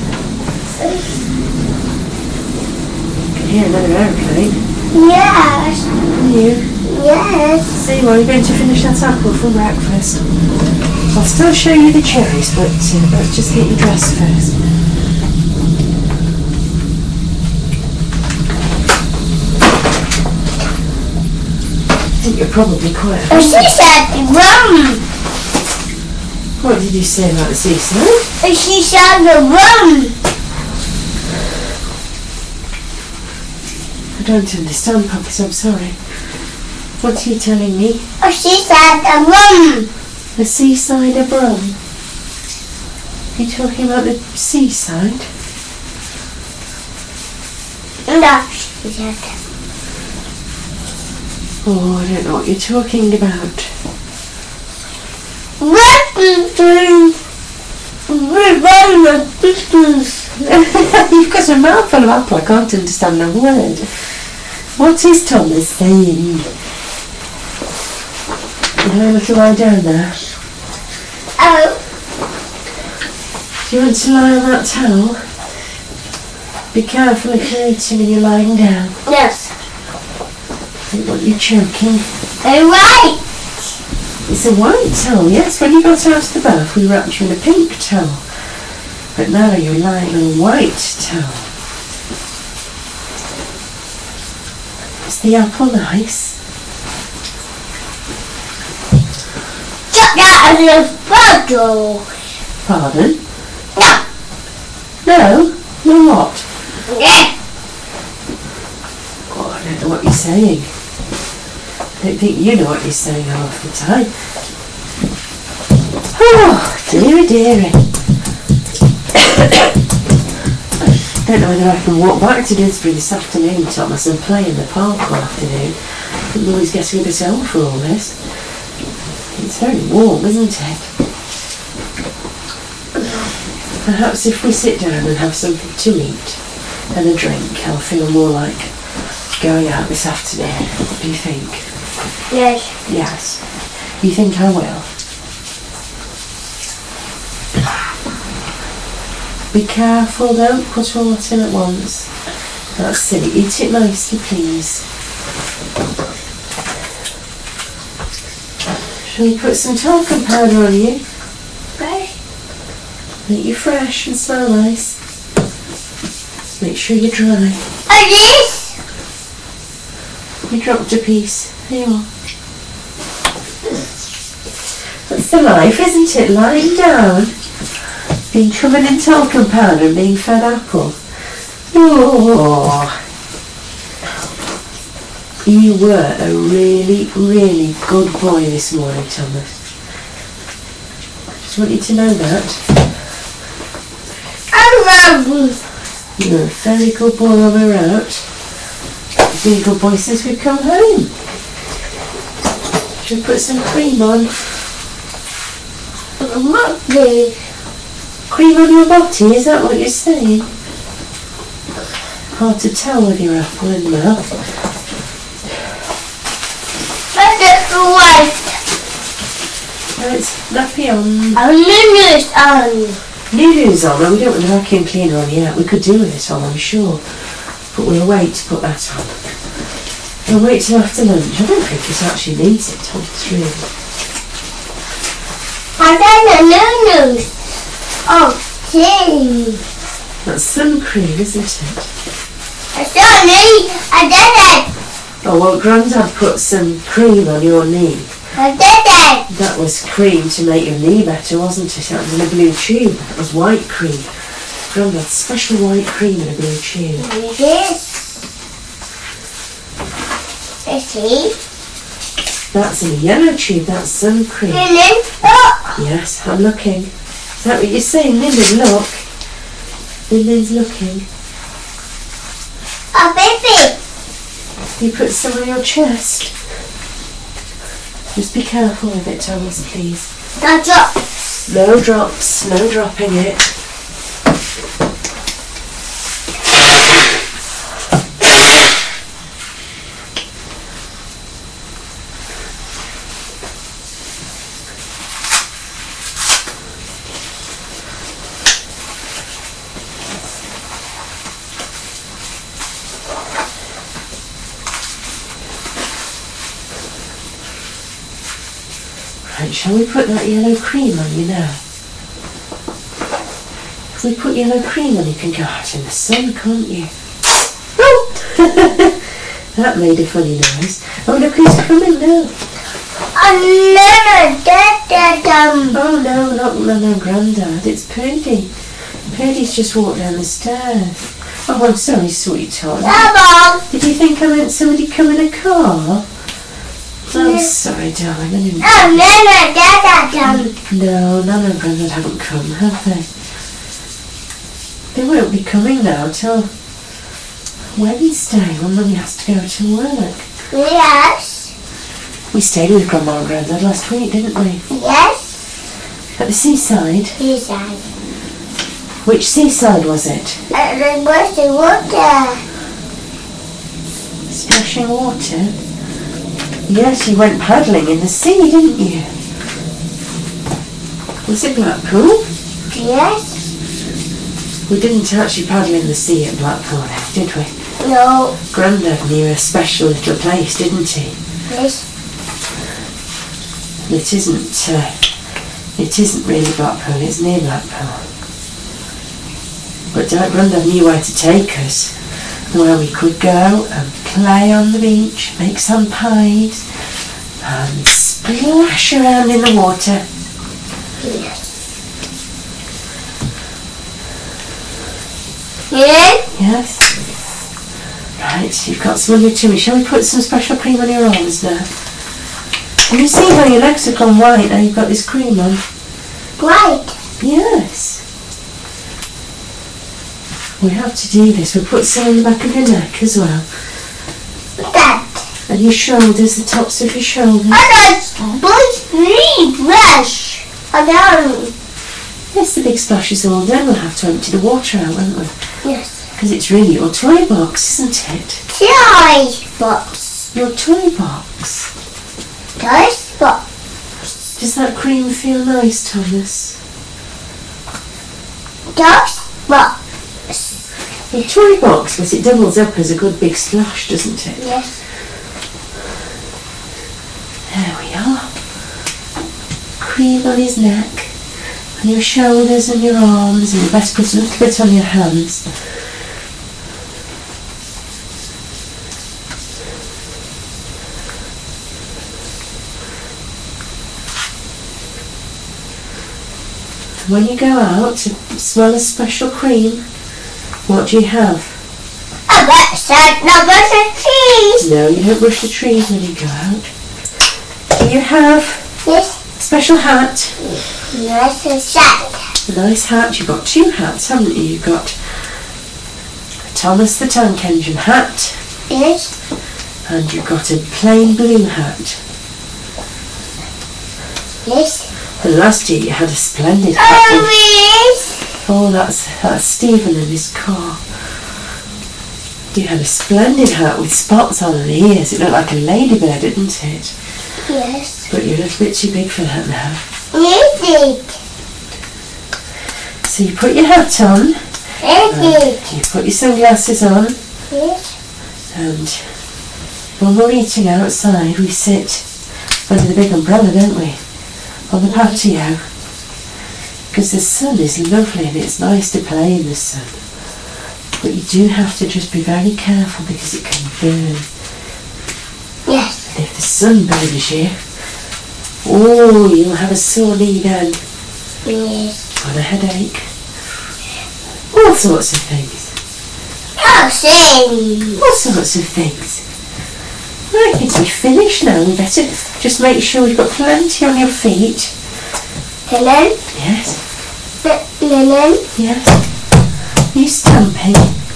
[SPEAKER 1] Can hear another aeroplane.
[SPEAKER 2] Yes.
[SPEAKER 1] Can you?
[SPEAKER 2] Yes.
[SPEAKER 1] See, well, you're going to finish that apple for breakfast. I'll still show you the cherries, but uh, let's just get you dressed first. I think you're probably quite
[SPEAKER 2] Oh,
[SPEAKER 1] hungry.
[SPEAKER 2] she said rum.
[SPEAKER 1] What did you say about the seaside?
[SPEAKER 2] Oh, she said the rum.
[SPEAKER 1] I don't understand, Puppet, I'm sorry. What are you telling me?
[SPEAKER 2] Oh, she said the rum.
[SPEAKER 1] The seaside of Rome? Are you talking about the seaside?
[SPEAKER 2] No, she said.
[SPEAKER 1] Oh, I don't know what you're talking about. You've got a mouthful of apple, I can't understand a word. What is Thomas saying? You know, a little lie down there.
[SPEAKER 2] Oh,
[SPEAKER 1] Do you want to lie on that towel? Be careful if you're eating and you're lying down.
[SPEAKER 2] yes.
[SPEAKER 1] I don't want you choking.
[SPEAKER 2] All right.
[SPEAKER 1] It's a white towel, yes. When you got out of the bath, we wrapped you in a pink towel. But now you're lying on a white towel. Is the apple nice?
[SPEAKER 2] Chuck that in the bottle.
[SPEAKER 1] Pardon?
[SPEAKER 2] No.
[SPEAKER 1] No? No what?
[SPEAKER 2] Yeah.
[SPEAKER 1] Oh, I don't know what you're saying. I don't think you know what you're saying half the time. Oh, dearie, dearie. I don't know whether I can walk back to Didsbury this afternoon, Thomas, and play in the park all afternoon. I think Louie's getting a bit old for all this. It's very warm, isn't it? Perhaps if we sit down and have something to eat and a drink, I'll feel more like going out this afternoon. What do you think?
[SPEAKER 2] Yes.
[SPEAKER 1] Yes. You think I will? Be careful, don't put all that in at once. That's silly. Eat it nicely, please. Shall we put some talcum powder on you?
[SPEAKER 2] Okay.
[SPEAKER 1] Make you fresh and smell nice. Make sure you're dry.
[SPEAKER 2] And this?
[SPEAKER 1] You dropped a piece. Here you are. That's the life, isn't it? Lying down, being covered in talcum powder and being fed apple. Oh. You were a really, really good boy this morning, Thomas. Just want you to know that.
[SPEAKER 2] I love you.
[SPEAKER 1] You were a very good boy when we were out. You've been a good boy since we've come home. Should we put some cream on?
[SPEAKER 2] What the?
[SPEAKER 1] Cream on your body, is that what you're saying? Hard to tell with your apple in the mouth.
[SPEAKER 2] What's the white?
[SPEAKER 1] Now it's nappy on.
[SPEAKER 2] I'm gonna on.
[SPEAKER 1] Lulu's on, and we don't want the vacuum cleaner on yet. We could do with it on, I'm sure. But we'll wait to put that on. We'll wait till after lunch. I don't think it actually needs it on through.
[SPEAKER 2] I got a new news. Oh, gee.
[SPEAKER 1] That's sun cream, isn't it?
[SPEAKER 2] I saw me. I did it.
[SPEAKER 1] Oh, well, Grandad put some cream on your knee.
[SPEAKER 2] I did it.
[SPEAKER 1] That was cream to make your knee better, wasn't it? That was in a blue tube. That was white cream. Grandad's special white cream in a blue tube.
[SPEAKER 2] This. I see.
[SPEAKER 1] That's in a yellow tube. That's sun cream.
[SPEAKER 2] Lily, look.
[SPEAKER 1] Yes, I'm looking. Is that what you're saying, Lyndon? Look. Lyndon's looking.
[SPEAKER 2] A baby.
[SPEAKER 1] You put some on your chest. Just be careful with it, Thomas, please.
[SPEAKER 2] No drops.
[SPEAKER 1] No drops. No dropping it. Right, shall we put that yellow cream on you now? If we put yellow cream on, you can go out in the sun, can't you? Oh! That made a funny noise. Oh, look who's coming now.
[SPEAKER 2] Oh, no, dad, dad, um.
[SPEAKER 1] Oh, no, not Mum and Grandad. It's Purdy. Purdy's just walked down the stairs. Oh, I'm sorry, sweetheart.
[SPEAKER 2] Mom.
[SPEAKER 1] Did you think I meant somebody come in a car? I'm sorry, darling. I didn't...
[SPEAKER 2] Oh, no, no, dad, dad, um.
[SPEAKER 1] No, Nana and Grandad haven't come, have they? They won't be coming now till Wednesday when Mummy has to go to work.
[SPEAKER 2] Yes.
[SPEAKER 1] We stayed with Grandma and Grandad last week, didn't we?
[SPEAKER 2] Yes.
[SPEAKER 1] At the seaside.
[SPEAKER 2] Seaside.
[SPEAKER 1] Which seaside was it?
[SPEAKER 2] Uh, the washing water.
[SPEAKER 1] Splashing water? Yes, you went paddling in the sea, didn't you? Was it Blackpool?
[SPEAKER 2] Yes.
[SPEAKER 1] We didn't actually paddle in the sea at Blackpool, did we?
[SPEAKER 2] No.
[SPEAKER 1] Grandad knew a special little place, didn't he?
[SPEAKER 2] Yes.
[SPEAKER 1] It isn't, uh, it isn't really Blackpool, it's near Blackpool. But Dad, Grandad knew where to take us, where we could go and play on the beach, make some pies, and splash around in the water.
[SPEAKER 2] Yes. Yes.
[SPEAKER 1] Yes? Right, you've got some on your tummy. Shall we put some special cream on your arms now? Can you see how your legs have gone white now you've got this cream on?
[SPEAKER 2] White.
[SPEAKER 1] Yes. We have to do this. We'll put some on the back of your neck as well.
[SPEAKER 2] That.
[SPEAKER 1] And your shoulders, the tops of your shoulders.
[SPEAKER 2] And a big brush. And down.
[SPEAKER 1] Yes, the big splash is all done. We'll have to empty the water out, won't we?
[SPEAKER 2] Yes.
[SPEAKER 1] Because it's really your toy box, isn't it?
[SPEAKER 2] Toy box.
[SPEAKER 1] Your toy box.
[SPEAKER 2] Toy box.
[SPEAKER 1] Does that cream feel nice, Thomas?
[SPEAKER 2] Toy box.
[SPEAKER 1] Your toy box, but it doubles up as a good big splash, doesn't it?
[SPEAKER 2] Yes.
[SPEAKER 1] There we are. Cream on his neck, on your shoulders and your arms, and you best put a little bit on your hands. When you go out to smell a special cream, what do you have?
[SPEAKER 2] A brush and a brush of cheese.
[SPEAKER 1] No, you don't brush the trees when you go out. Do you have
[SPEAKER 2] Yes.
[SPEAKER 1] a special hat?
[SPEAKER 2] Yes, a shot.
[SPEAKER 1] A nice hat. You've got two hats, haven't you? You've got a Thomas the Tank Engine hat,
[SPEAKER 2] Yes.
[SPEAKER 1] and you've got a plain blue hat.
[SPEAKER 2] Yes.
[SPEAKER 1] And last year you had a splendid hat.
[SPEAKER 2] Oh,
[SPEAKER 1] with-
[SPEAKER 2] yes.
[SPEAKER 1] Oh, that's, that's Stephen and his car. You had a splendid hat with spots on the ears. It looked like a ladybird, didn't it?
[SPEAKER 2] Yes.
[SPEAKER 1] But you're a little bit too big for that now.
[SPEAKER 2] Music.
[SPEAKER 1] So you put your hat on,
[SPEAKER 2] Yes.
[SPEAKER 1] you put your sunglasses on,
[SPEAKER 2] Yes.
[SPEAKER 1] and when we're eating outside we sit under the big umbrella, don't we, on the patio, because the sun is lovely and it's nice to play in the sun. But you do have to just be very careful because it can burn.
[SPEAKER 2] Yes.
[SPEAKER 1] And if the sun burns you, oh, you'll have a sore knee then,
[SPEAKER 2] Yes.
[SPEAKER 1] and a headache, all sorts of things,
[SPEAKER 2] Oh, sing.
[SPEAKER 1] all sorts of things. Right, I think we're finished now. We better just make sure you've got plenty on your feet.
[SPEAKER 2] Helen.
[SPEAKER 1] Yes,
[SPEAKER 2] Helen.
[SPEAKER 1] yes. Are you stamping?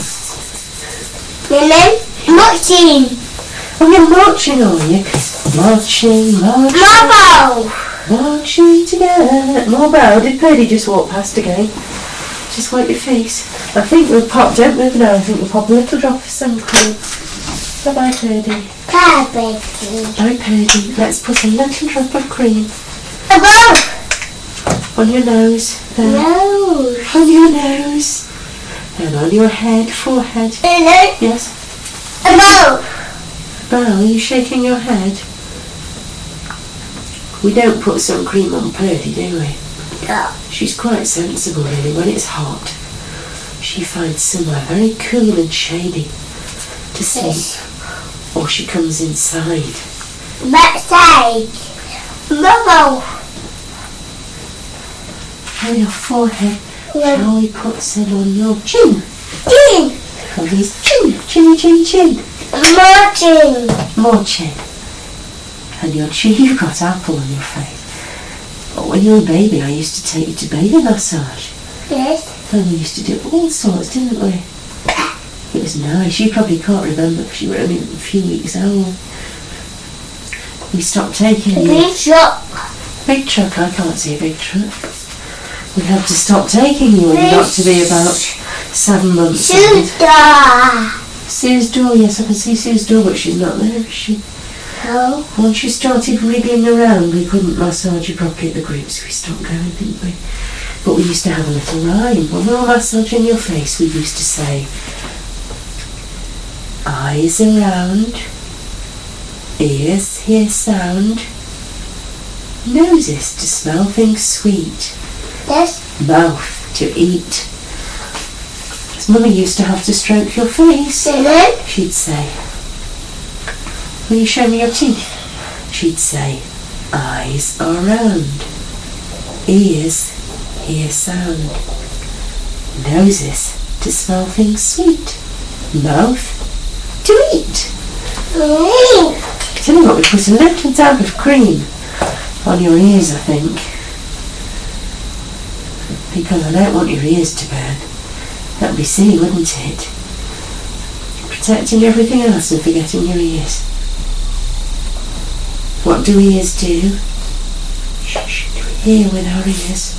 [SPEAKER 2] Helen. Marching.
[SPEAKER 1] Oh, you're marching, are you? Marching, marching,
[SPEAKER 2] Marble.
[SPEAKER 1] marching together. More bow. Did Purdy just walk past again? Just wipe your face. I think we'll pop, don't move now, I think we'll pop a little drop of sun cream. Bye-bye, Purdy.
[SPEAKER 2] Bye, baby.
[SPEAKER 1] Bye, Purdy. Let's put a little drop of cream
[SPEAKER 2] Above.
[SPEAKER 1] on your nose. There.
[SPEAKER 2] No.
[SPEAKER 1] On your nose. And on your head, forehead.
[SPEAKER 2] Helen.
[SPEAKER 1] Yes.
[SPEAKER 2] Above.
[SPEAKER 1] Bow, are you shaking your head? We don't put sun cream on Purdy, do we?
[SPEAKER 2] No.
[SPEAKER 1] She's quite sensible, really. When it's hot, she finds somewhere very cool and shady to sleep.
[SPEAKER 2] Yes.
[SPEAKER 1] Or she comes inside.
[SPEAKER 2] Backside. Bubble.
[SPEAKER 1] On your forehead.
[SPEAKER 2] Yeah.
[SPEAKER 1] Shall we put some on your chin?
[SPEAKER 2] Chin.
[SPEAKER 1] On his chin, chin, chin, chin.
[SPEAKER 2] Marching.
[SPEAKER 1] More chin. And your chin, you've got apple on your face. But when you were a baby, I used to take you to baby massage.
[SPEAKER 2] Yes.
[SPEAKER 1] And we used to do all sorts, didn't we? It was nice. You probably can't remember because you were only a few weeks old. We stopped taking you.
[SPEAKER 2] Big truck.
[SPEAKER 1] Big truck, I can't see a big truck. We had to stop taking you when you got to be about seven months old.
[SPEAKER 2] Suda.
[SPEAKER 1] Sue's door, yes, I can see Sue's door, but she's not there, is she?
[SPEAKER 2] No.
[SPEAKER 1] Once you started wriggling around, we couldn't massage you properly at the group, so we stopped going, didn't we? But we used to have a little rhyme. When we were massaging your face, we used to say, eyes around, ears hear sound, noses to smell things sweet,
[SPEAKER 2] Yes.
[SPEAKER 1] mouth to eat. As Mummy used to have to stroke your face,
[SPEAKER 2] Helen.
[SPEAKER 1] she'd say, will you show me your teeth? She'd say, eyes are round, ears hear sound, noses to smell things sweet, mouth to eat.
[SPEAKER 2] Me.
[SPEAKER 1] Tell you what, we put a little dab of cream on your ears, I think, because I don't want your ears to burn. That'd be silly, wouldn't it? Protecting everything else and forgetting your ears. What do ears do? Shh, do we hear with our ears?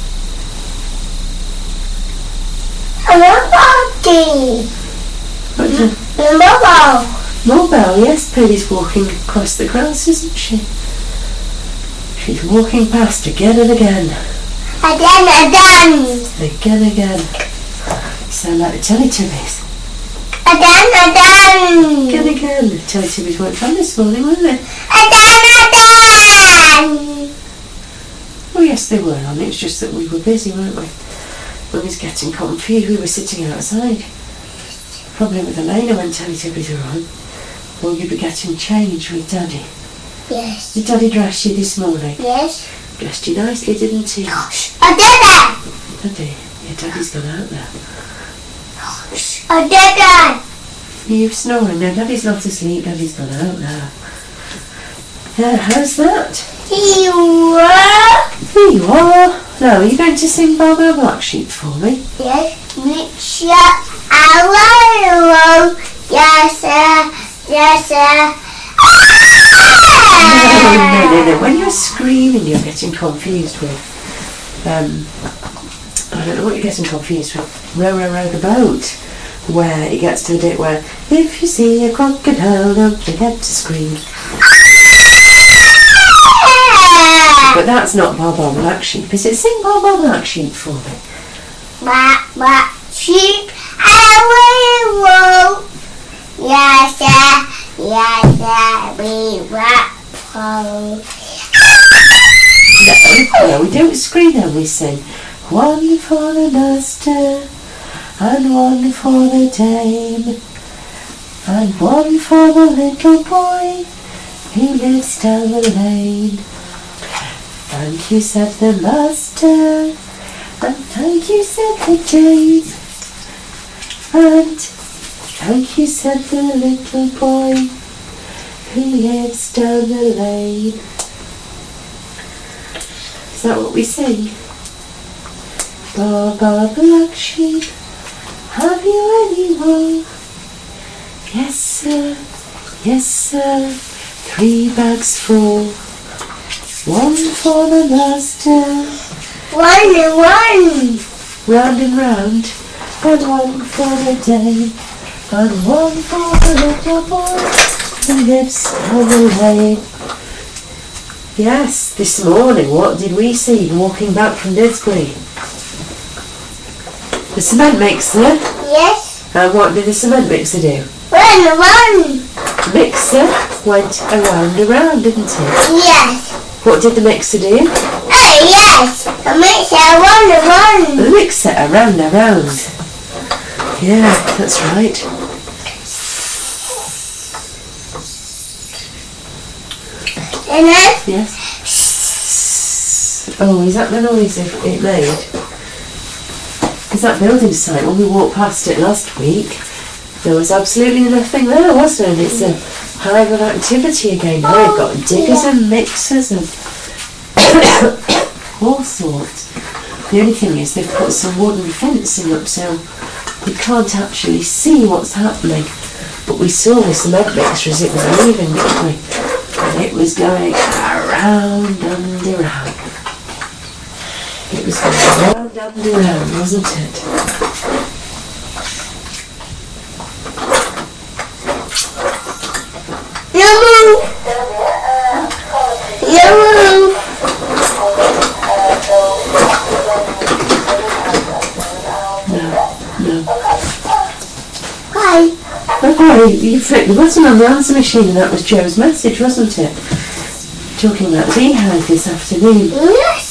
[SPEAKER 2] Bubble.
[SPEAKER 1] What do
[SPEAKER 2] Bubble.
[SPEAKER 1] Mobile, yes, Purdy's walking across the grass, isn't she? She's walking past again and again.
[SPEAKER 2] Again, again.
[SPEAKER 1] Again, again. Sound like the Teletubbies.
[SPEAKER 2] Again, again.
[SPEAKER 1] Again, again. The Teletubbies weren't fun this morning, were they?
[SPEAKER 2] Again, again.
[SPEAKER 1] Oh yes, they were on. It was just that we were busy, weren't we? We was getting confused. We were sitting outside. Probably with Elena when Teletubbies were on. Or you'd be getting changed with Daddy.
[SPEAKER 2] Yes.
[SPEAKER 1] Did Daddy dress you this morning?
[SPEAKER 2] Yes.
[SPEAKER 1] Dressed you nicely, didn't he?
[SPEAKER 2] I did that.
[SPEAKER 1] Daddy? Yeah, Daddy's gone out now.
[SPEAKER 2] I did that.
[SPEAKER 1] You're snoring now. Daddy's not asleep. Daddy's gone out now. Yeah, how's that?
[SPEAKER 2] You were.
[SPEAKER 1] Here you are. Now, are you going to sing Barbara Black Sheep for me?
[SPEAKER 2] Yes. Which I will. Yes, sir. Yes, sir.
[SPEAKER 1] No, no, no, no. When you're screaming, you're getting confused with, um, I don't know what you're getting confused with. Row, row, row the boat. Where it gets to the bit where, if you see a crocodile, don't forget to scream. But that's not Baa Baa Black Sheep, is it? Sing Baa Baa Black Sheep for me.
[SPEAKER 2] Quack, quack, sheep and we will. Yes, sir. Yes, sir. We will.
[SPEAKER 1] No, no, we don't scream and we sing. One for the master, and one for the dame, and one for the little boy who lives down the lane. Thank you, said the master, and thank you, said the dame, and thank you, said the little boy who lives down the lane. Is that what we sing? Ba ba black sheep, have you any wool? Yes sir, yes sir, three bags full. One for the master,
[SPEAKER 2] One and one.
[SPEAKER 1] round and round, and one for the dame, and one for the little boy who lives on the lane. Yes, this morning what did we see walking back from Didsbury? The cement mixer.
[SPEAKER 2] Yes.
[SPEAKER 1] And what did the cement mixer do?
[SPEAKER 2] One and one.
[SPEAKER 1] The mixer went around and around, didn't it?
[SPEAKER 2] Yes.
[SPEAKER 1] What did the mixer do?
[SPEAKER 2] Oh, yes. A mixer, one and
[SPEAKER 1] The
[SPEAKER 2] one.
[SPEAKER 1] mixer around and around. Yeah, that's right.
[SPEAKER 2] And then,
[SPEAKER 1] Yes. Oh, is that the noise it it made? Because that building site, when we walked past it last week, there was absolutely nothing there, was there? And it's a hive of activity again. Now we've got diggers and mixers and all sorts. The only thing is they've put some wooden fencing up so we can't actually see what's happening. But we saw the cement mixer as it was moving, didn't we? And it was going around and around. It was going around and around, wasn't it?
[SPEAKER 2] you move. You move.
[SPEAKER 1] No, no.
[SPEAKER 2] Why?
[SPEAKER 1] Okay, you flicked the button on the answer machine and that was Joe's message, wasn't it? Talking about the beehive this afternoon.
[SPEAKER 2] Yes.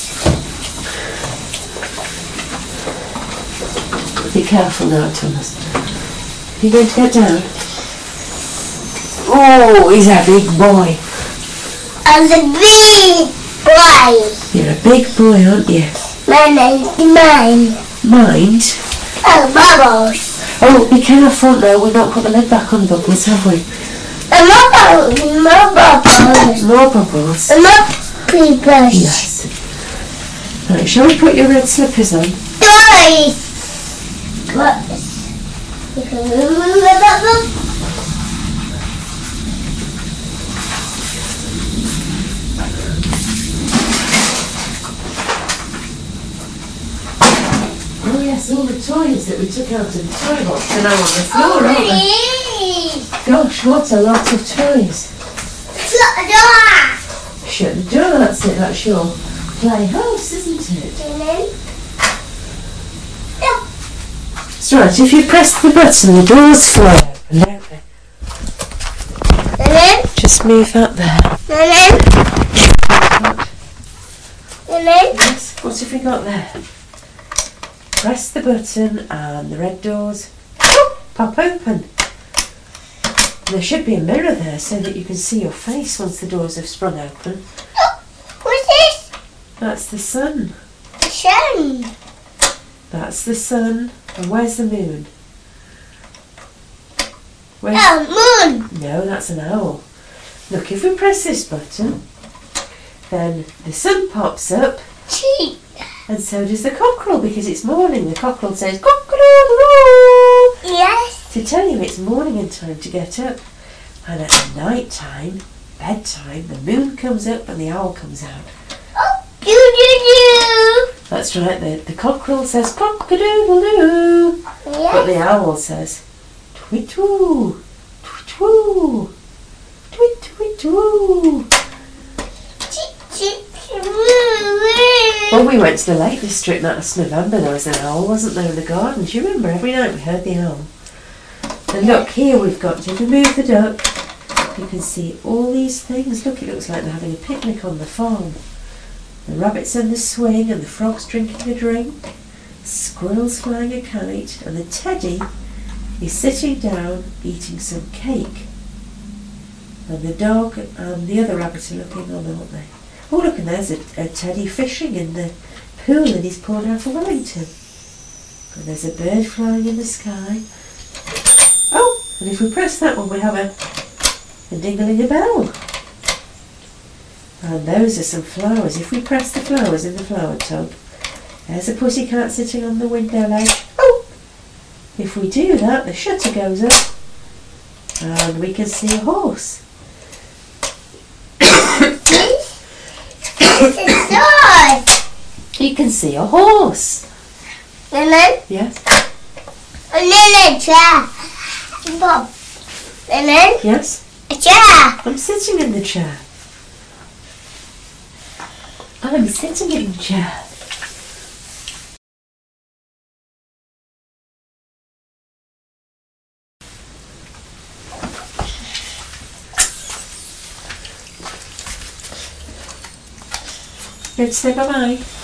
[SPEAKER 1] Be careful now, Thomas. Are you going to get down? Oh, he's a big boy.
[SPEAKER 2] I'm the big boy.
[SPEAKER 1] You're a big boy, aren't you?
[SPEAKER 2] My name's mine.
[SPEAKER 1] Mind?
[SPEAKER 2] Oh, bubbles.
[SPEAKER 1] Oh, be careful now, we've not put the lid back on the bubbles, have we?
[SPEAKER 2] And more bubbles. More bubbles.
[SPEAKER 1] More bubbles.
[SPEAKER 2] And more papers.
[SPEAKER 1] Yes. Right, shall we put your red slippers on?
[SPEAKER 2] Toys. What? You can remove the bubbles.
[SPEAKER 1] Oh yes, all the toys that we took out of the toy box are now on the floor, aren't they?
[SPEAKER 2] Please.
[SPEAKER 1] Gosh, what a lot of toys.
[SPEAKER 2] Shut the door.
[SPEAKER 1] Shut the door, that's it, that's your playhouse, isn't it?
[SPEAKER 2] And then.
[SPEAKER 1] That's right, if you press the button, the doors fly open, don't they?
[SPEAKER 2] And then.
[SPEAKER 1] Just move that there.
[SPEAKER 2] And then. And then.
[SPEAKER 1] Yes, what have we got there? Press the button and the red doors pop open. There should be a mirror there so that you can see your face once the doors have sprung open.
[SPEAKER 2] What's this?
[SPEAKER 1] That's the sun.
[SPEAKER 2] The sun.
[SPEAKER 1] That's the sun. And where's the moon? Where's
[SPEAKER 2] Oh, moon.
[SPEAKER 1] No, that's an owl. Look, if we press this button, then the sun pops up,
[SPEAKER 2] Cheap.
[SPEAKER 1] and so does the cockerel, because it's morning. The cockerel says cock-a-doodle-doo
[SPEAKER 2] Yes.
[SPEAKER 1] to tell you it's morning and time to get up. And at night time, bedtime, the moon comes up and the owl comes out.
[SPEAKER 2] Oh, do do do.
[SPEAKER 1] That's right, the, the cockerel says cock-a-doodle-doo, but
[SPEAKER 2] Yes.
[SPEAKER 1] the owl says tweet-woo, tweet-woo, tweet-tweet-woo.
[SPEAKER 2] Cheep cheep
[SPEAKER 1] When we went to the Lake District last November, there was an owl, wasn't there, in the garden? Do you remember? Every night we heard the owl. And look, here we've got, if we move the duck, you can see all these things. Look, it looks like they're having a picnic on the farm. The rabbits in the swing, and the frogs drinking a drink, squirrels flying a kite, and the teddy is sitting down eating some cake. And the dog and the other rabbit are looking on, aren't they? Oh, look, and there's a, a teddy fishing in the pool, and he's poured out for Wellington. And there's a bird flying in the sky. Oh, and if we press that one, we have a, a ding-a-ling-a-bell. And those are some flowers. If we press the flowers in the flower tub, there's a pussycat sitting on the window ledge. Oh! If we do that, the shutter goes up, and we can see a horse.
[SPEAKER 2] It's yours.
[SPEAKER 1] You can see a horse.
[SPEAKER 2] And then,
[SPEAKER 1] Yes.
[SPEAKER 2] and then a chair. Bob. And then
[SPEAKER 1] Yes.
[SPEAKER 2] a chair.
[SPEAKER 1] I'm sitting in the chair. I'm sitting in the chair. Let's say bye-bye.